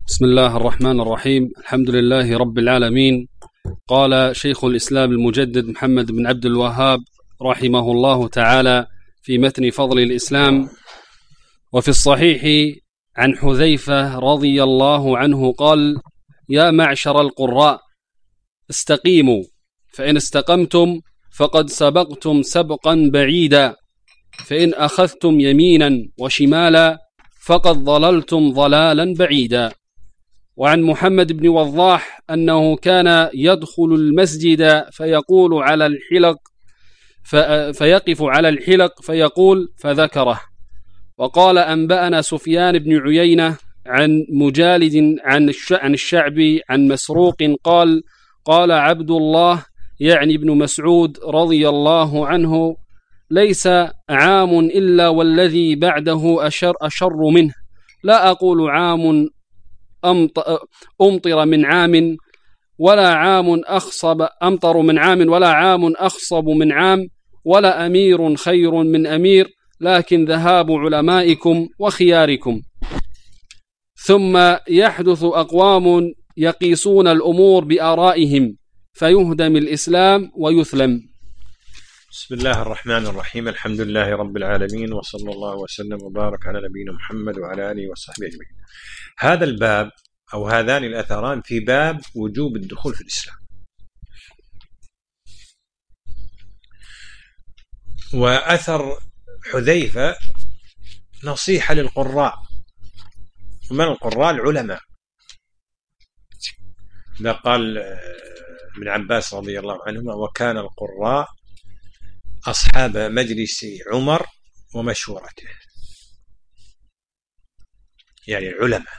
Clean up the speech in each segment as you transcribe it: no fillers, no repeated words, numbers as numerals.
بسم الله الرحمن الرحيم. الحمد لله رب العالمين. قال شيخ الإسلام المجدد محمد بن عبد الوهاب رحمه الله تعالى في متن فضل الإسلام: وفي الصحيح عن حذيفة رضي الله عنه قال: يا معشر القراء استقيموا، فإن استقمتم فقد سبقتم سبقا بعيدا، فإن أخذتم يمينا وشمالا فقد ضللتم ضلالا بعيدا. وعن محمد بن وضاح أنه كان يدخل المسجد فيقول على الحلق فيقف على الحلق فيقول فذكره. وقال أنبأنا سفيان بن عيينة عن مجالد عن الشعبي عن مسروق قال: قال عبد الله يعني ابن مسعود رضي الله عنه: ليس عام إلا والذي بعده أشر منه، لا أقول عام أمطر من عام ولا عام أمطر من عام ولا عام أخصب من عام، ولا أمير خير من أمير، لكن ذهاب علمائكم وخياركم. ثم يحدث أقوام يقيسون الأمور بآرائهم فيهدم الإسلام ويثلم. بسم الله الرحمن الرحيم. الحمد لله رب العالمين، وصلى الله وسلم وبارك على نبينا محمد وعلى آله وصحبه أجمعين. هذا الباب أو هذان الأثران في باب وجوب الدخول في الإسلام. وأثر حذيفة نصيحة للقراء. من القراء؟ العلماء. إذا قال ابن عباس رضي الله عنهما: وكان القراء أصحاب مجلس عمر ومشورته، يعني العلماء.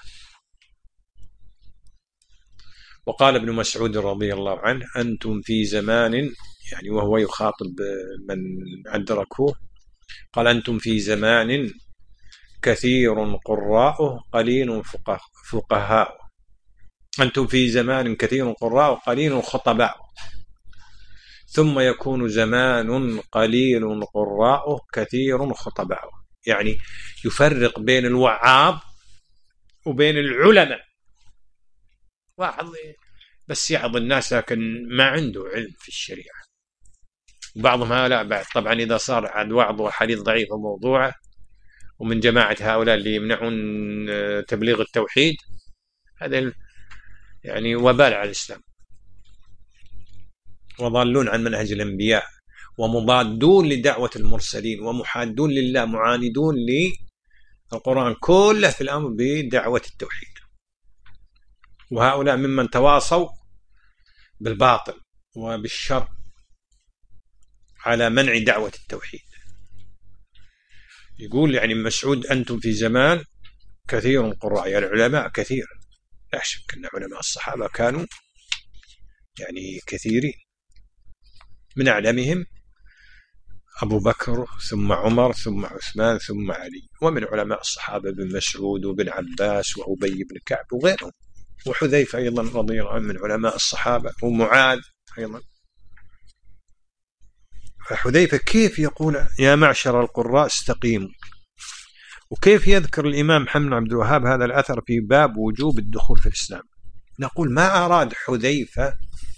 وقال ابن مسعود رضي الله عنه: أنتم في زمان، يعني وهو يخاطب من أدركوه، قال: أنتم في زمان كثير قراءه قليل فقهاء. أنتم في زمان كثير قراءه قليل خطباء، ثم يكون زمان قليل قراءه كثير خطباء. يعني يفرق بين الوعاظ وبين العلماء. واحد بس يعظ الناس لكن ما عنده علم في الشريعة. بعضهم هؤلاء بعد طبعا إذا صار عن وعظ وحديث ضعيف وموضوعه، ومن جماعة هؤلاء اللي يمنعون تبليغ التوحيد، هذا يعني وبال على الإسلام، وضالون عن منهج الأنبياء، ومضادون لدعوة المرسلين، ومحادون لله، معاندون للقرآن كله في الأمر بدعوة التوحيد. وهؤلاء ممن تواصوا بالباطل وبالشر على منع دعوة التوحيد. يقول يعني مسعود: أنتم في زمان كثير قراء، يعني العلماء كثير. لا شك أن علماء الصحابة كانوا يعني كثيرين، من أعلمهم أبو بكر ثم عمر ثم عثمان ثم علي. ومن علماء الصحابة بن مسعود وبن عباس وأبي بن كعب وغيرهم، وحذيفة أيضا رضي الله عنه من علماء الصحابة، ومعاذ أيضا. فحذيفة كيف يقول يا معشر القراء استقيموا؟ وكيف يذكر الإمام محمد بن عبد الوهاب هذا الأثر في باب وجوب الدخول في الإسلام؟ نقول ما أراد حذيفة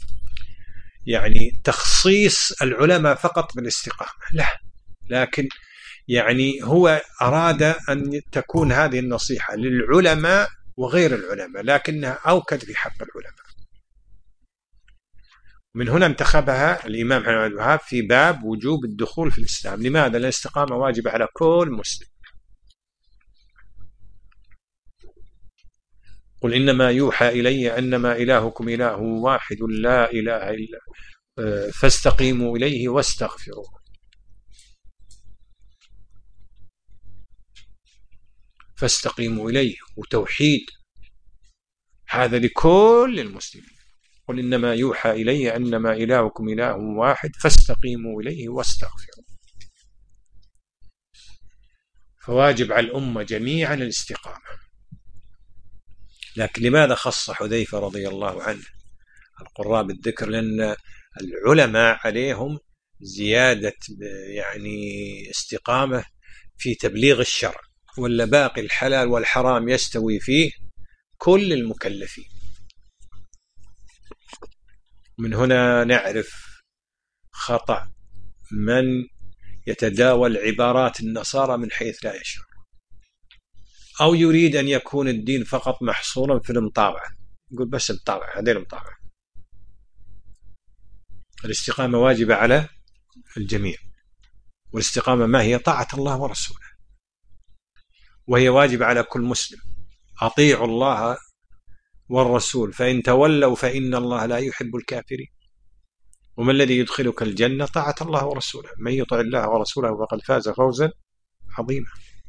يعني تخصيص العلماء فقط بالاستقامة، لا، لكن يعني هو أراد أن تكون هذه النصيحة للعلماء وغير العلماء، لكنها أوكد في حق العلماء. من هنا انتخبها الإمام محمد بن عبد الوهاب في باب وجوب الدخول في الإسلام. لماذا؟ الاستقامة واجبة على كل مسلم. قل إنما يوحى إلي أنما إلهكم إله واحد لا إله إلا فاستقيموا إليه واستغفروه. فاستقيموا إليه وتوحيد، هذا لكل المسلمين. قل إنما يوحى إلي أنما إلهكم إله واحد فاستقيموا إليه واستغفروه. فواجب على الأمة جميعا الاستقامة. لكن لماذا خص حذيفة رضي الله عنه القراء بالذكر؟ لأن العلماء عليهم زيادة يعني استقامة في تبليغ الشرع، ولا باقي الحلال والحرام يستوي فيه كل المكلفين. من هنا نعرف خطأ من يتداول عبارات النصارى من حيث لا يشعر، أو يريد أن يكون الدين فقط محصورا في المطاوعة، يقول بس المطاوعة، هذه المطاوعة. الاستقامة واجبة على الجميع، والاستقامة ما هي؟ طاعة الله ورسوله، وهي واجبة على كل مسلم. أطيعوا الله والرسول فإن تولوا فإن الله لا يحب الكافرين. وما الذي يدخلك الجنة؟ طاعة الله ورسوله، من يطع الله ورسوله فقد فاز فوزا عظيما.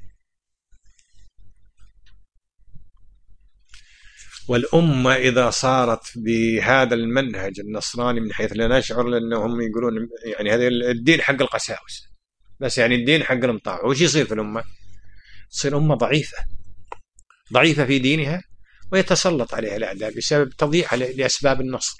والأمة إذا صارت بهذا المنهج النصراني من حيث لا نشعر، لأنهم يقولون يعني هذا الدين حق القساوسة بس، يعني الدين حق المطاوعة، وش يصير في الأمة؟ تصير أمة ضعيفة في دينها، ويتسلط عليها الأعداء بسبب تضييعها لأسباب النصر.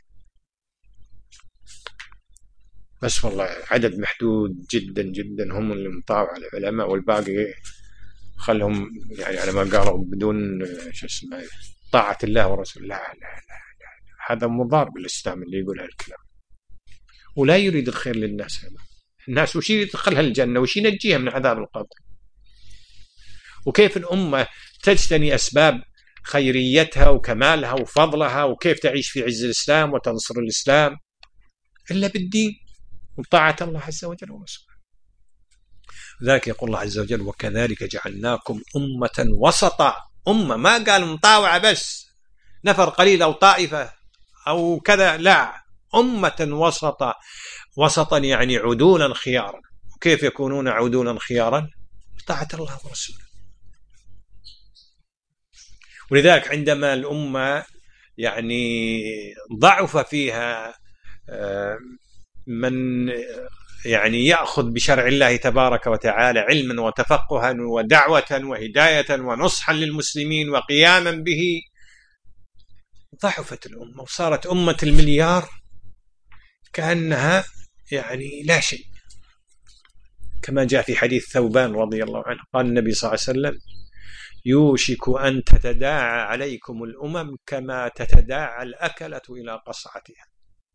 بس والله عدد محدود جدا جدا هم اللي مطاوع العلماء، والباقي خلهم يعني على ما قالوا بدون شو اسمه طاعة الله ورسوله. لا لا لا لا، هذا مضار بالإسلام اللي يقول هالكلام، ولا يريد الخير للناس. هذا الناس وش يدخلها الجنة، وش ينجيها من عذاب القبر؟ وكيف الأمة تجتني أسباب خيريتها وكمالها وفضلها، وكيف تعيش في عز الإسلام وتنصر الإسلام إلا بالدين وطاعة الله عز وجل ورسوله. ذلك يقول الله عز وجل: وكذلك جعلناكم أمة وسطا. أمة، ما قال مطاوعة بس نفر قليل أو طائفة أو كذا، لا، أمة وسطا. وسطا يعني عدولا خيارا. وكيف يكونون عدولا خيارا؟ بطاعة الله ورسوله. ولذلك عندما الأمة يعني ضعف فيها من يعني يأخذ بشرع الله تبارك وتعالى علما وتفقها ودعوة وهداية ونصحا للمسلمين وقياما به، ضعفت الأمة وصارت أمة المليار كأنها يعني لا شيء. كما جاء في حديث ثوبان رضي الله عنه، قال النبي صلى الله عليه وسلم: يوشك أن تتداعى عليكم الأمم كما تتداعى الأكلة إلى قصعتها.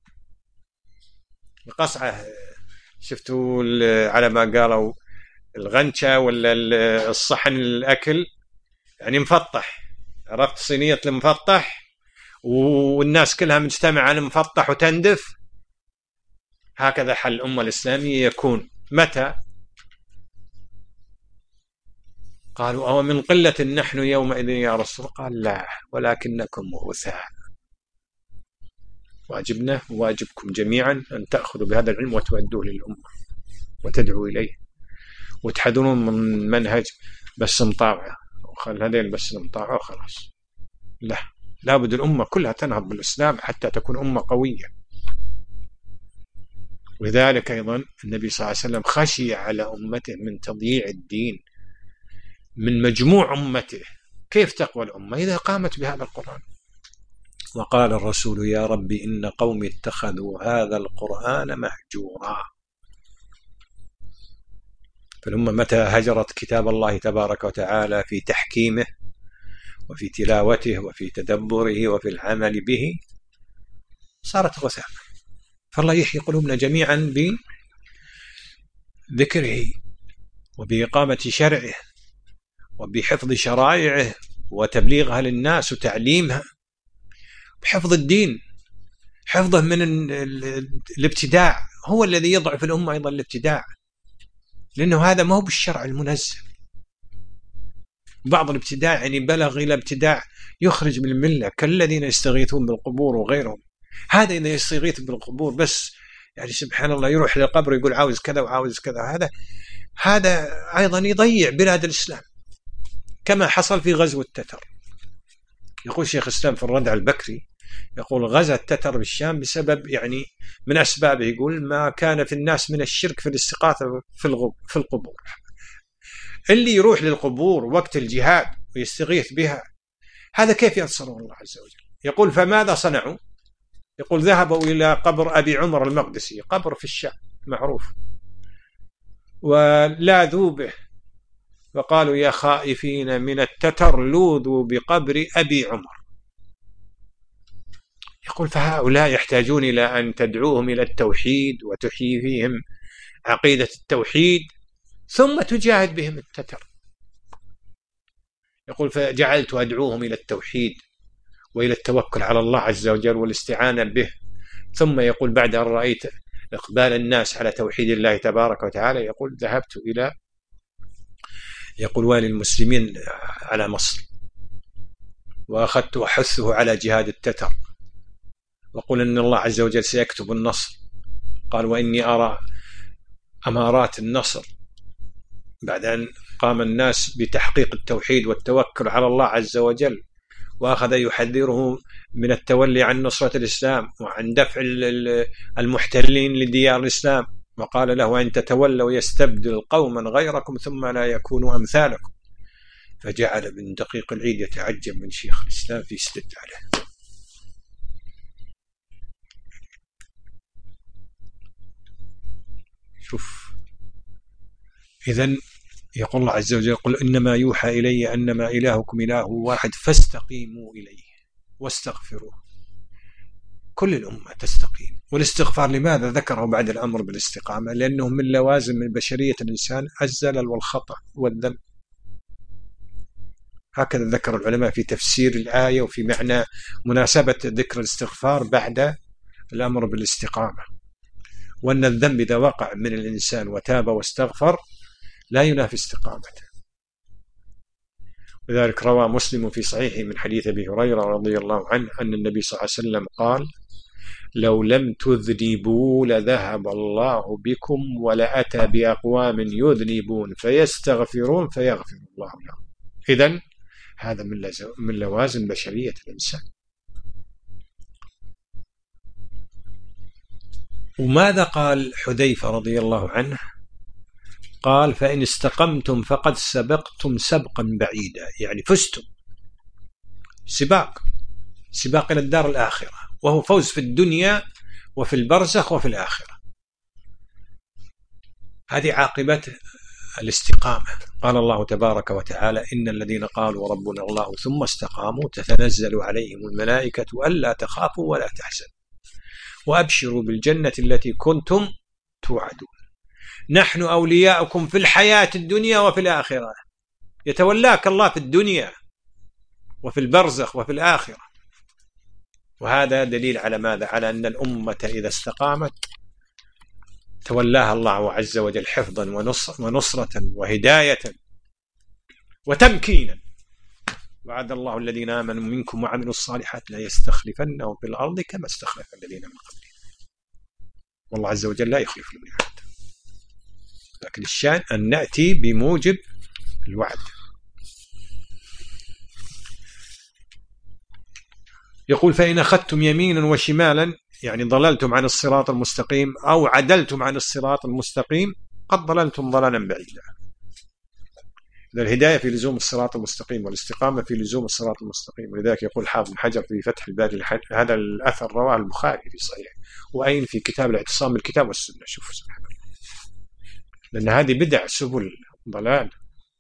القصعة شفتوا على ما قالوا الغنشة ولا الصحن الأكل، يعني مفطح، عرفت صينية المفطح، والناس كلها مجتمعة على المفطح وتندف. هكذا حل الأمة الإسلامية يكون متى؟ قالوا: أو من قلة نحن يومئذ يا رسول؟ قال: لا، ولكنكم غثاء. واجبنا وواجبكم جميعا أن تأخذوا بهذا العلم وتودوه للأمة وتدعوا إليه، وتحذرون من منهج بس مطاوعة وخل هذين بس مطاوعة وخلاص. لا، لابد الأمة كلها تنهض بالإسلام حتى تكون أمة قوية. ولذلك أيضا النبي صلى الله عليه وسلم خشي على أمته من تضييع الدين من مجموع أمته. كيف تقوى الأمة إذا قامت بهذا القرآن؟ وقال الرسول: يا رب إن قومي اتخذوا هذا القرآن مهجورا. فالأمة متى هجرت كتاب الله تبارك وتعالى في تحكيمه وفي تلاوته وفي تدبره وفي العمل به، صارت غثاء. فالله يحيي قلوبنا جميعا بذكره وبإقامة شرعه وبحفظ شرائعه وتبليغها للناس وتعليمها، بحفظ الدين، حفظه من الابتداع. هو الذي يضعف الأمة أيضا الابتداع، لأنه هذا ما هو بالشرع المنزل. بعض الابتداع يعني بلغ إلى ابتداع يخرج من الملة، كالذين يستغيثون بالقبور وغيرهم. هذا إذا يستغيث بالقبور بس يعني سبحان الله يروح للقبر يقول عاوز كذا وعاوز كذا، هذا أيضا يضيع بلاد الإسلام، كما حصل في غزو التتر. يقول شيخ الإسلام في الردع البكري، يقول: غزا التتر بالشام بسبب يعني من أسبابه، يقول ما كان في الناس من الشرك في الاستغاثة في القبور. اللي يروح للقبور وقت الجهاد ويستغيث بها، هذا كيف ينصره الله عز وجل؟ يقول: فماذا صنعوا؟ يقول: ذهبوا إلى قبر أبي عمر المقدسي، قبر في الشام معروف، ولاذوا به وقالوا: يا خائفين من التتر لوذوا بقبر أبي عمر. يقول فهؤلاء يحتاجون إلى أن تدعوهم إلى التوحيد وتحيي فيهم عقيدة التوحيد ثم تجاهد بهم التتر. يقول فجعلت أدعوهم إلى التوحيد وإلى التوكل على الله عز وجل والاستعانة به، ثم يقول بعد أن رأيت إقبال الناس على توحيد الله تبارك وتعالى يقول ذهبت إلى والي المسلمين على مصر وأخذت أحثه على جهاد التتر وقل أن الله عز وجل سيكتب النصر. قال وإني أرى أمارات النصر بعد أن قام الناس بتحقيق التوحيد والتوكل على الله عز وجل، وأخذ يحذره من التولي عن نصرة الإسلام وعن دفع المحتلين لديار الإسلام، وقال له أن تتولوا يستبدل قوما غيركم ثم لا يكونوا أمثالكم. فجعل بن دقيق العيد يتعجب من شيخ الإسلام في استدلاله. شوف إذن يقول الله عز وجل قل إنما يوحى إلي أنما إلهكم إله واحد فاستقيموا إليه واستغفروه. كل الأمة تستقيم، والاستغفار لماذا ذكره بعد الأمر بالاستقامة؟ لأنه من لوازم من بشرية الإنسان الزلل والخطأ والذنب. هكذا ذكر العلماء في تفسير الآية وفي معنى مناسبة ذكر الاستغفار بعد الأمر بالاستقامة، وأن الذنب إذا وقع من الإنسان وتاب واستغفر لا ينافي استقامته. لذلك روى مسلم في صحيحه من حديث أبي هريرة رضي الله عنه أن النبي صلى الله عليه وسلم قال لو لم تذنبوا لذهب الله بكم ولأتى بأقوام يذنبون فيستغفرون فيغفر الله لهم. إذن هذا من لوازم بشرية الإنسان. وماذا قال حذيفة رضي الله عنه؟ قال فإن استقمتم فقد سبقتم سبقا بعيدا، يعني فزتم، سباق إلى الدار الآخرة، وهو فوز في الدنيا وفي البرزخ وفي الآخرة. هذه عاقبة الاستقامة. قال الله تبارك وتعالى إن الذين قالوا ربنا الله ثم استقاموا تتنزل عليهم الملائكة ألا تخافوا ولا تحزنوا وأبشروا بالجنة التي كنتم توعدون نحن أولياؤكم في الحياة الدنيا وفي الآخرة. يتولاك الله في الدنيا وفي البرزخ وفي الآخرة. وهذا دليل على ماذا؟ على أن الأمة إذا استقامت تولاها الله عز وجل حفظا ونصرة وهداية وتمكينا. وعد الله الذين آمنوا منكم وعملوا الصالحات لا يستخلفنهم في الأرض كما استخلف الذين من قبلهم. والله عز وجل لا يخلف الميعاد، لكن الشأن أن نأتي بموجب الوعد. يقول فإن أخذتم يمينا وشمالا، يعني ضللتم عن الصراط المستقيم أو عدلتم عن الصراط المستقيم قد ضللتم ضلالا بعيدا. الهداية في لزوم الصراط المستقيم والاستقامة في لزوم الصراط المستقيم. ولذلك يقول حافظ بن حجر في فتح الباري هذا الأثر رواه البخاري في صحيح، وأين في كتاب الاعتصام بالكتاب والسنة. شوفوا سبحان الله، لأن هذه بدع سبل ضلال.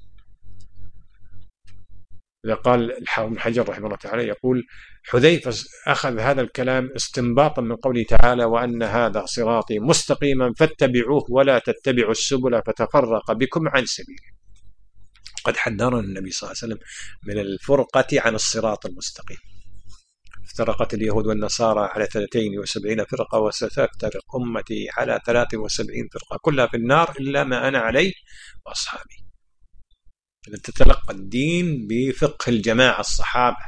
إذا قال الحافظ بن حجر رحمه الله تعالى يقول حذيفة أخذ هذا الكلام استنباطا من قوله تعالى وأن هذا صراطي مستقيما فاتبعوه ولا تتبعوا السبل فتفرق بكم عن سبيله. قد حذرنا النبي صلى الله عليه وسلم من الفرقة عن الصراط المستقيم. افترقت اليهود والنصارى على 73 فرقة وستفترق أمتي على 73 فرقة كلها في النار إلا ما أنا عليه وأصحابي. أن تتلقى الدين بفقه الجماعة الصحابة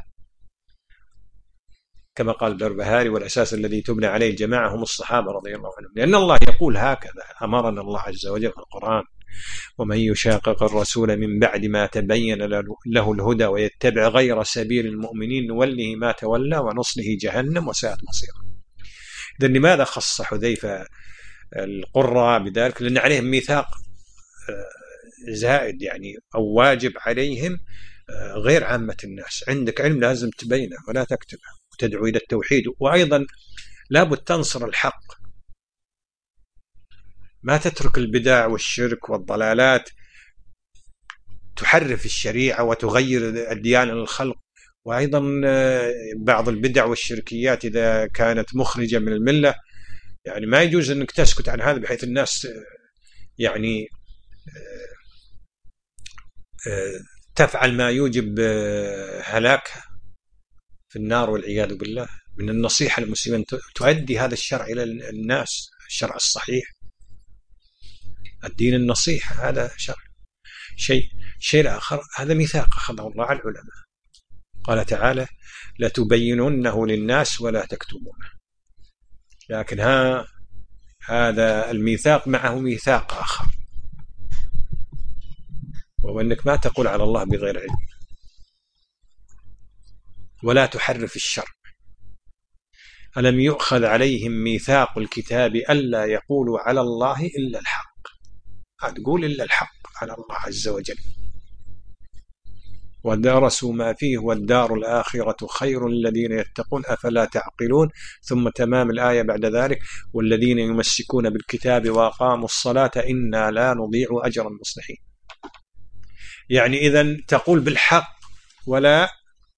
كما قال البربهاري والأساس الذي تبنى عليه الجماعة هم الصحابة رضي الله عنهم، لأن الله يقول هكذا، أمرنا الله عز وجل في القرآن ومن يشاقق الرسول من بعد ما تبين له الهدى ويتبع غير سبيل المؤمنين نوله ما تولى ونصله جهنم وساءت مصيرا. إذن لماذا خص حذيفة القراء بذلك؟ لأن عليهم ميثاق زائد يعني أو واجب عليهم غير عامة الناس. عندك علم لازم تبينه ولا تكتبه وتدعو إلى التوحيد، وأيضا لابد تنصر الحق، ما تترك البدع والشرك والضلالات تحرف الشريعة وتغير الديانة للخلق وأيضا بعض البدع والشركيات إذا كانت مخرجة من الملة يعني ما يجوز أنك تسكت عن هذا بحيث الناس يعني تفعل ما يوجب هلاكها في النار والعياذ بالله. من النصيحة للمسلمين تؤدي هذا الشرع إلى الناس، الشرع الصحيح، الدين النصيحة، هذا شرع. شيء آخر، هذا ميثاق أخذه الله على العلماء، قال تعالى لتبيننه للناس ولا تكتمونه. لكن هذا الميثاق معه ميثاق آخر، وهو أنك ما تقول على الله بغير علم، ولا تحرف الشرع. ألم يؤخذ عليهم ميثاق الكتاب ألا يقولوا على الله إلا الحق، تقول إلا الحق على الله عز وجل، ودرسوا ما فيه والدار الآخرة خير الذين يتقون أفلا تعقلون. ثم تمام الآية بعد ذلك والذين يمسكون بالكتاب وأقاموا الصلاة إنا لا نضيع أجر المصلحين. يعني إذن تقول بالحق ولا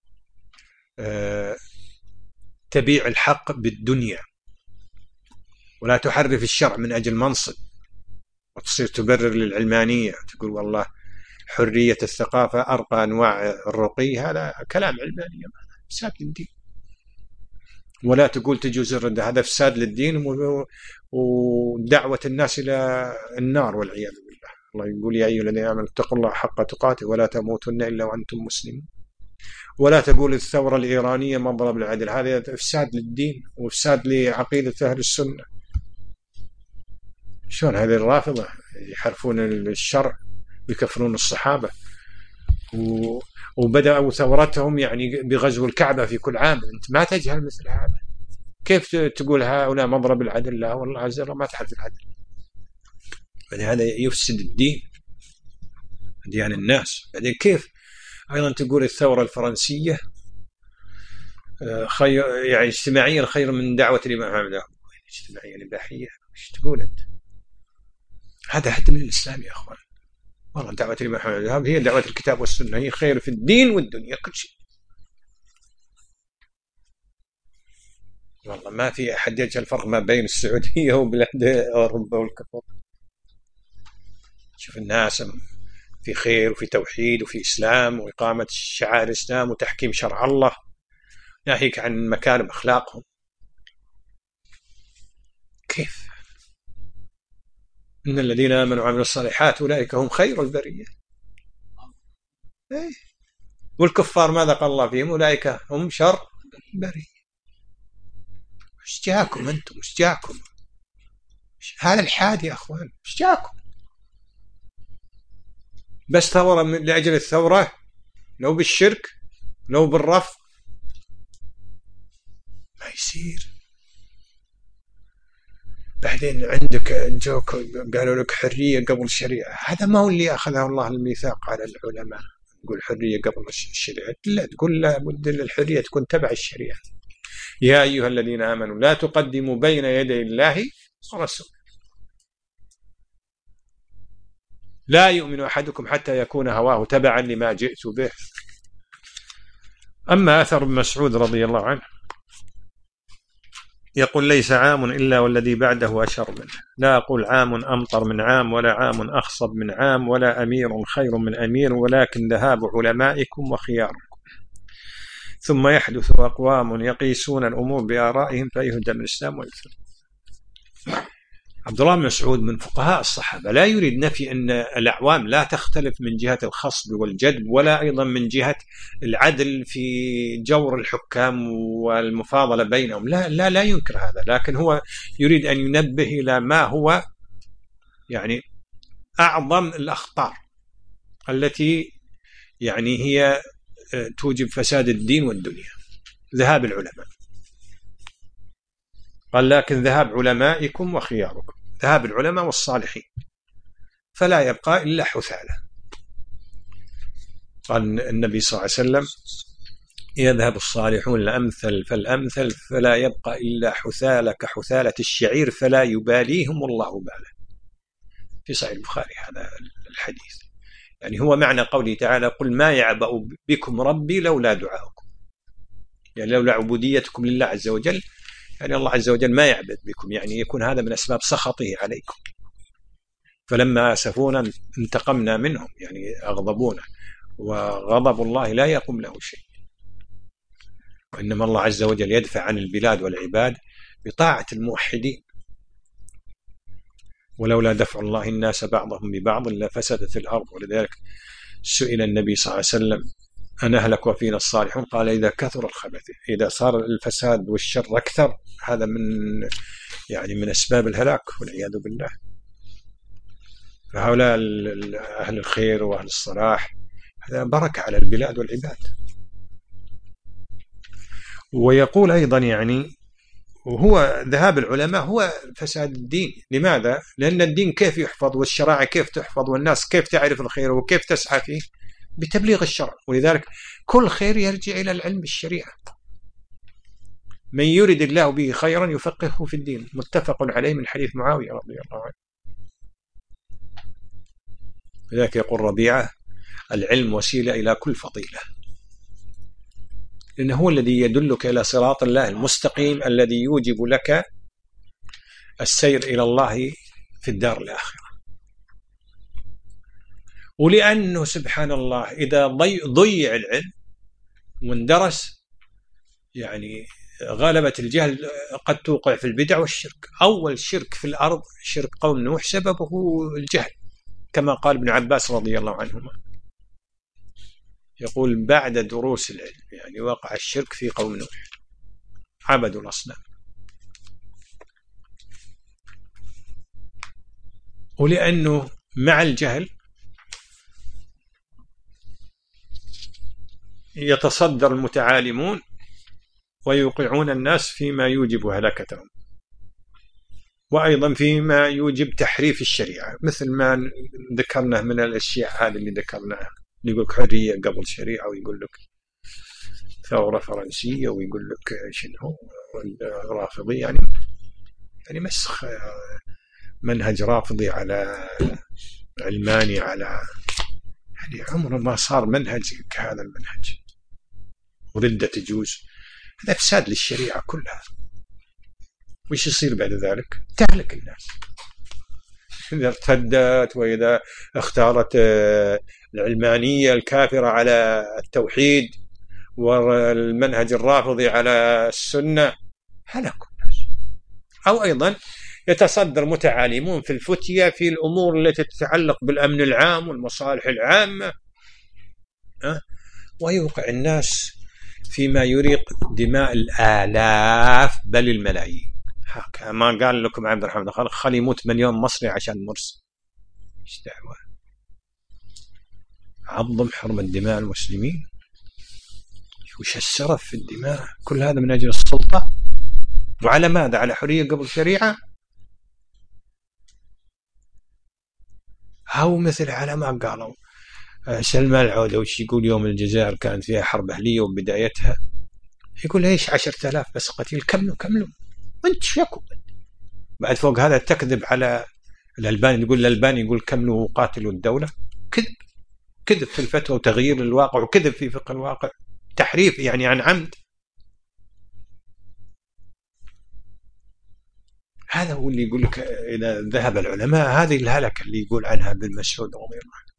تبيع الحق بالدنيا، ولا تحرف الشرع من أجل منصب وتصير تبرر للعلمانية، تقول والله حرية الثقافة أرقى أنواع الرقي، هذا كلام علماني فساد للدين. ولا تقول تجوز الردة، هذا فساد للدين ودعوة الناس إلى النار والعياذ بالله. الله يقول يا أيها الذين آمنوا اتقوا الله حق تقاته ولا تموتن إلا وأنتم مسلمون. ولا تقول الثورة الإيرانية مضرب العدل، هذا إفساد للدين وإفساد لعقيدة أهل السنة. شلون هذه الرافضة يحرفون الشرع ويكفرون الصحابة، وبدأوا ثورتهم يعني بغزو الكعبة في كل عام. أنت ما تجهل مثل هذا، كيف تقول هؤلاء مضرب العدل؟ لا والله عز وجل ما تحرف العدل، هذا يفسد الدين، ديان الناس. بعدين كيف أيضا تقول الثورة الفرنسية خير يعني اجتماعيا خير من دعوة الإمام أحمد؟ اجتماعية الإباحية، ايش تقول أنت؟ هذا حتى من الإسلام يا أخوان. والله دعوة الإمام أحمد هي دعوة الكتاب والسنة، هي خير في الدين والدنيا كل شيء. والله ما في أحد يجعل الفرق ما بين السعودية وبلاد أوروبا والكفر. شوف الناس في خير وفي توحيد وفي إسلام وإقامة شعائر الإسلام وتحكيم شرع الله، ناهيك عن مكارم أخلاقهم. كيف؟ إن الذين آمنوا وعملوا الصالحات أولئك هم خير البرية. والكفار ماذا قال الله فيهم؟ أولئك هم شر البرية. إيش جاكم أنتم؟ إيش جاكم؟ هذا الحاد يا أخوان، إيش جاكم؟ بس ثورة لأجل الثورة، لو بالشرك لو بالرفض ما يصير. بعدين عندك جوك قالوا لك حرية قبل الشريعة، هذا ما هو اللي أخذه الله الميثاق على العلماء، تقول حرية قبل الشريعة، لا، تقول لا بد الحرية تكون تبع الشريعة. يا أيها الذين آمنوا لا تقدموا بين يدي الله ورسوله، لا يؤمن أحدكم حتى يكون هواه تبعا لما جئت به. أما أثر ابن مسعود رضي الله عنه يقول ليس عام إلا والذي بعده أشر منه، لا أقول عام أمطر من عام ولا عام أخصب من عام ولا أمير خير من أمير، ولكن ذهاب علمائكم وخياركم، ثم يحدث أقوام يقيسون الأمور بآرائهم فيهدم الإسلام ويكثر. عبد الله بن مسعود من فقهاء الصحابة، لا يريد نفي أن الأعوام لا تختلف من جهة الخصب والجدب، ولا أيضا من جهة العدل في جور الحكام والمفاضلة بينهم، لا ينكر هذا، لكن هو يريد أن ينبه إلى ما هو يعني أعظم الأخطار التي يعني هي توجب فساد الدين والدنيا، ذهاب العلماء. قال لكن ذهاب علمائكم وخياركم، ذهاب العلماء والصالحين، فلا يبقى إلا حثالة. قال النبي صلى الله عليه وسلم يذهب الصالحون الأمثل فالأمثل فلا يبقى إلا حثالة كحثالة الشعير فلا يباليهم الله باله، في صحيح البخاري هذا الحديث. يعني هو معنى قوله تعالى قل ما يعبأ بكم ربي لولا دعاؤكم، يعني لولا عبوديتكم لله عز وجل يعني الله عز وجل ما يعبد بكم، يعني يكون هذا من أسباب سخطه عليكم. فلما آسفونا انتقمنا منهم، يعني أغضبونا، وغضب الله لا يقوم له شيء، وإنما الله عز وجل يدفع عن البلاد والعباد بطاعة الموحدين. ولولا دفع الله الناس بعضهم ببعض لفسدت الأرض. ولذلك سئل النبي صلى الله عليه وسلم أن أهلك وفينا الصالحون؟ قال إذا كثر الخبث، إذا صار الفساد والشر أكثر، هذا من أسباب الهلاك والعياذ بالله. فهؤلاء أهل الخير وأهل الصلاح هذا بركة على البلاد والعباد. ويقول أيضا يعني وهو ذهاب العلماء هو فساد الدين. لماذا؟ لأن الدين كيف يحفظ، والشرائع كيف تحفظ، والناس كيف تعرف الخير وكيف تسعى فيه؟ بتبليغ الشرع. ولذلك كل خير يرجع إلى العلم بالشريعة. من يرد الله به خيرا يفقهه في الدين، متفق عليه من حديث معاوية رضي الله عنه. لذلك يقول ربيعة العلم وسيلة إلى كل فضيلة، لأنه هو الذي يدلك إلى صراط الله المستقيم الذي يوجب لك السير إلى الله في الدار الآخرة. ولأنه سبحان الله إذا ضيع العلم واندرس يعني غلبة الجهل قد توقع في البدع والشرك. أول شرك في الأرض شرك قوم نوح سببه الجهل، كما قال ابن عباس رضي الله عنهما، يقول بعد دروس العلم يعني وقع الشرك في قوم نوح، عبدوا الأصنام. ولأنه مع الجهل يتصدر المتعالمون ويوقعون الناس فيما يوجب هلاكتهم، وأيضا فيما يوجب تحريف الشريعة، مثل ما ذكرنا من الأشياء هذه اللي ذكرناها، يقول لك حرية قبل شريعة، ويقول لك ثورة فرنسية، ويقول لك شنو رافضي، يعني مسخ منهج رافضي على علماني، على يعني عمره ما صار منهج كهذا المنهج، وردة تجوز. هذا إفساد للشريعة كلها. وش يصير بعد ذلك؟ تهلك الناس إذا ارتدت، وإذا اختارت العلمانية الكافرة على التوحيد والمنهج الرافضي على السنة، هلكوا الناس. أو أيضا يتصدر متعالمون في الفتية في الأمور التي تتعلق بالأمن العام والمصالح العامة، ويوقع الناس فيما يريق دماء الآلاف بل الملايين. ما قال لكم عبد الرحمن قال خلي يموت مليون مصري عشان مرسي، ايش دعوة؟ عظم حرمة دماء المسلمين، وش السرف في الدماء؟ كل هذا من أجل السلطة. وعلى ماذا؟ على حرية قبل شريعة؟ أو مثل على ما قالوا سلمان العودة وش يقول يوم الجزائر كانت فيها حرب أهلية وبدايتها، يقول ايش 10,000 بس قتيل، كملوا وانت شكو. بعد فوق هذا تكذب على الألباني، يقول الألباني يقول كملوا وقاتلوا الدولة. كذب في الفتوى وتغيير الواقع، وكذب في فقه الواقع، تحريف يعني عن عمد. هذا هو اللي يقول لك إذا ذهب العلماء، هذه الهلكة اللي يقول عنها ابن مسعود رضي الله عنه.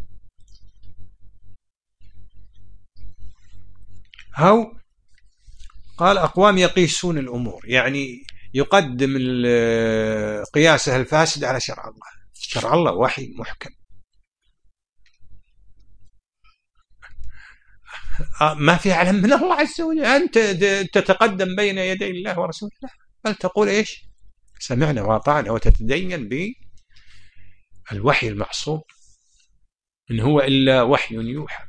أو قال أقوام يقيسون الأمور، يعني يقدم قياسه الفاسد على شرع الله. شرع الله وحي محكم، ما في أعلم من الله عز وجل. أنت تتقدم بين يدي الله ورسوله، بل تقول إيش؟ سمعنا وأطعنا، وتتدين بالوحي المعصوم، إن هو إلا وحي يوحى،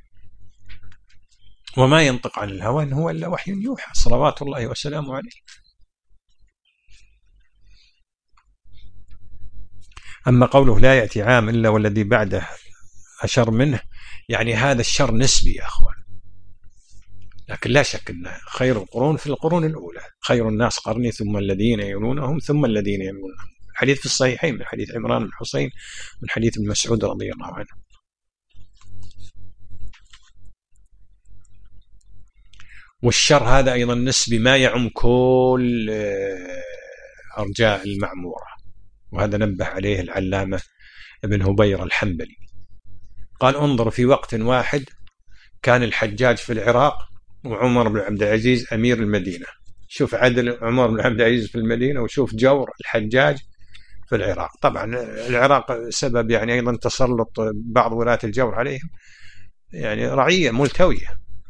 وما ينطق عن الهوى إن هو إلا وحي يوحى، صلوات الله وسلامه عليه. أما قوله لا يأتي عام إلا والذي بعده أشر منه، يعني هذا الشر نسبي يا أخوان، لكن لا شك أن خير القرون في القرون الأولى، خير الناس قرني ثم الذين يلونهم ثم الذين يلونهم. الحديث في الصحيحين من حديث عمران بن حسين من حديث ابن مسعود رضي الله عنه. والشر هذا أيضا نسبي ما يعم كل أرجاء المعمورة، وهذا نبه عليه العلامة ابن هبير الحنبلي. قال انظر في وقت واحد كان الحجاج في العراق وعمر بن عبد العزيز أمير المدينة. شوف عدل عمر بن عبد العزيز في المدينة وشوف جور الحجاج في العراق. طبعا العراق سبب يعني أيضا تسلط بعض ولاة الجور عليهم، يعني رعية ملتوية.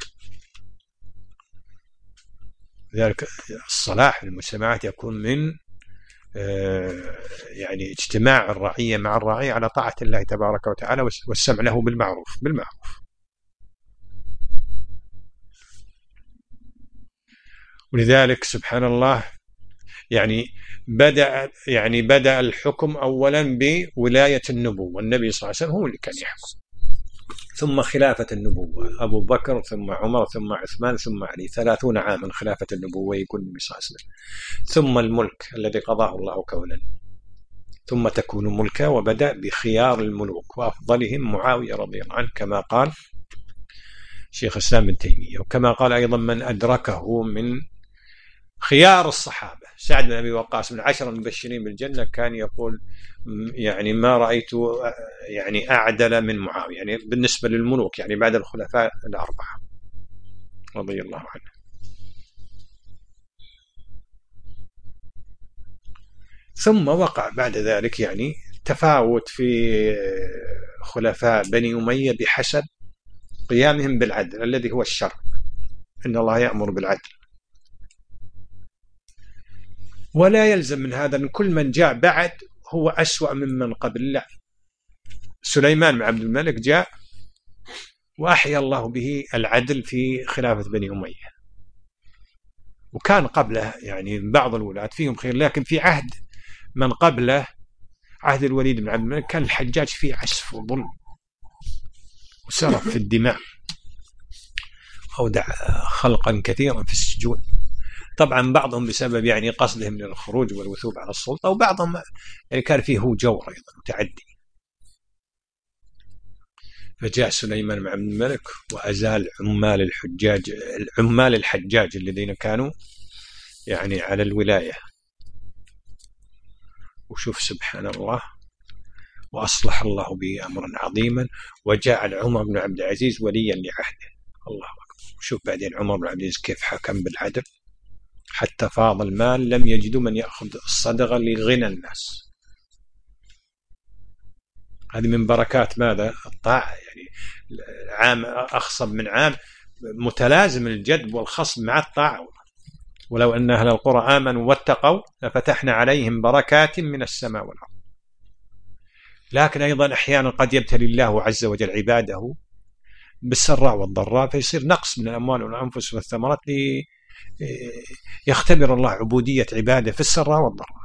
لذلك الصلاح في المجتمعات يكون من يعني اجتماع الرعية مع الرعية على طاعة الله تبارك وتعالى والسمع له بالمعروف. ولذلك سبحان الله يعني بدأ الحكم أولا بولاية النبوة، والنبي صلى الله عليه وسلم هو اللي كان يحكم، ثم خلافة النبوة أبو بكر ثم عمر ثم عثمان ثم علي، 30 عاما خلافة النبوة يقول النبي صلى الله عليه وسلم، ثم الملك الذي قضاه الله كونا، ثم تكون ملكا. وبدأ بخيار الملوك وأفضلهم معاوية رضي الله عنه كما قال شيخ الإسلام ابن تيمية، وكما قال أيضا من أدركه من خيار الصحابة سعد بن أبي وقاص من 10 المبشرين بالجنة كان يقول يعني ما رأيت يعني أعدل من معاوية، يعني بالنسبة للملوك يعني بعد الخلفاء الأربعة رضي الله عنه. ثم وقع بعد ذلك يعني تفاوت في خلفاء بني أمية بحسب قيامهم بالعدل الذي هو الشر، إن الله يأمر بالعدل، ولا يلزم من هذا أن كل من جاء بعد هو أسوأ ممن قبل. لا، سليمان بن عبد الملك جاء وأحيا الله به العدل في خلافة بني أمية، وكان قبله يعني بعض الولاة فيهم خير، لكن في عهد من قبله عهد الوليد بن عبد الملك كان الحجاج فيه عسف وظلم وسرف في الدماء، أودع خلقا كثيرا في السجون. طبعا بعضهم بسبب يعني قصدهم للخروج والوثوب على السلطة، وبعضهم يعني كان فيه هو جور أيضا متعدي. فجاء سليمان بن عبد الملك وأزال عمال الحجاج الذين كانوا يعني على الولاية، وشوف سبحان الله، وأصلح الله به أمرا عظيما، وجعل عمر بن عبد العزيز وليا لعهده. الله أكبر. وشوف بعدين عمر بن عبد العزيز كيف حكم بالعدل حتى فاض المال لم يجدوا من يأخذ الصدقة لغنى الناس. هذه من بركات ماذا؟ الطاعة. يعني عام أخصب من عام متلازم الجدب والخصم مع الطاعة. ولو أن أهل القرى آمنوا واتقوا لفتحنا عليهم بركات من السماء والأرض. لكن أيضا أحيانا قد يبتلي الله عز وجل عباده بالسراء والضراء، فيصير نقص من الأموال والأنفس والثمرات يختبر الله عبودية عباده في السراء والضراء.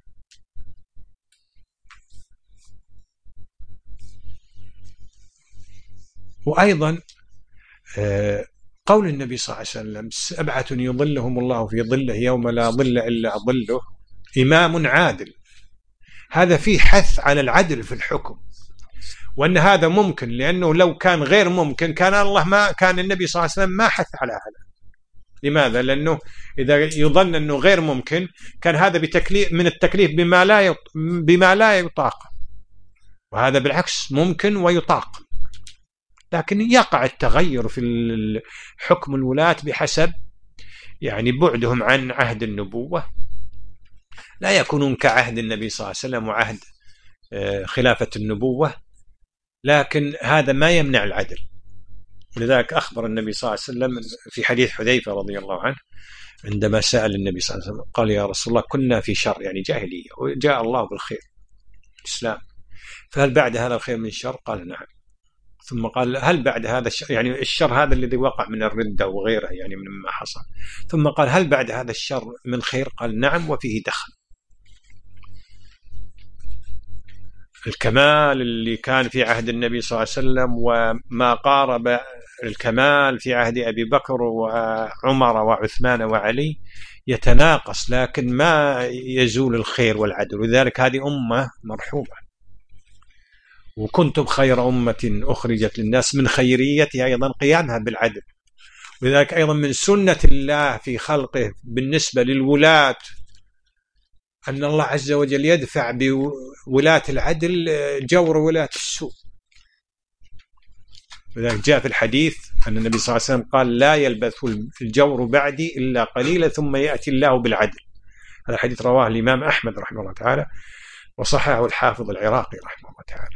وأيضا قول النبي صلى الله عليه وسلم 7 يظلهم الله في ظله يوم لا ظل إلا ظله، إمام عادل. هذا فيه حث على العدل في الحكم، وأن هذا ممكن، لأنه لو كان غير ممكن كان النبي صلى الله عليه وسلم ما حث على هذا. لماذا؟ لأنه إذا يظن أنه غير ممكن كان هذا من التكليف بما لا يطاق، وهذا بالعكس ممكن ويطاق. لكن يقع التغير في حكم الولاة بحسب يعني بعدهم عن عهد النبوة، لا يكونون كعهد النبي صلى الله عليه وسلم وعهد خلافة النبوة، لكن هذا ما يمنع العدل. لذلك أخبر النبي صلى الله عليه وسلم في حديث حذيفة رضي الله عنه عندما سأل النبي صلى الله عليه وسلم قال: يا رسول الله كنا في شر، يعني جاهلية، وجاء الله بالخير الإسلام، فهل بعد هذا الخير من شر؟ قال: نعم. ثم قال: هل بعد هذا الشر، يعني الشر هذا الذي وقع من الردة وغيره يعني مما حصل، ثم قال: هل بعد هذا الشر من خير؟ قال: نعم، وفيه دخل. الكمال اللي كان في عهد النبي صلى الله عليه وسلم وما قارب الكمال في عهد أبي بكر وعمر وعثمان وعلي يتناقص، لكن ما يزول الخير والعدل. ولذلك هذه أمة مرحومة. وكنتم خير أمة أخرجت للناس، من خيريتها أيضا قيامها بالعدل، ولذلك أيضا من سنة الله في خلقه بالنسبة للولاة أن الله عز وجل يدفع بولاة العدل جور ولاة السوء. ولذلك جاء في الحديث أن النبي صلى الله عليه وسلم قال لا يلبث الجور بعدي إلا قليلا ثم يأتي الله بالعدل. هذا حديث رواه الإمام أحمد رحمه الله تعالى وصححه الحافظ العراقي رحمه الله تعالى.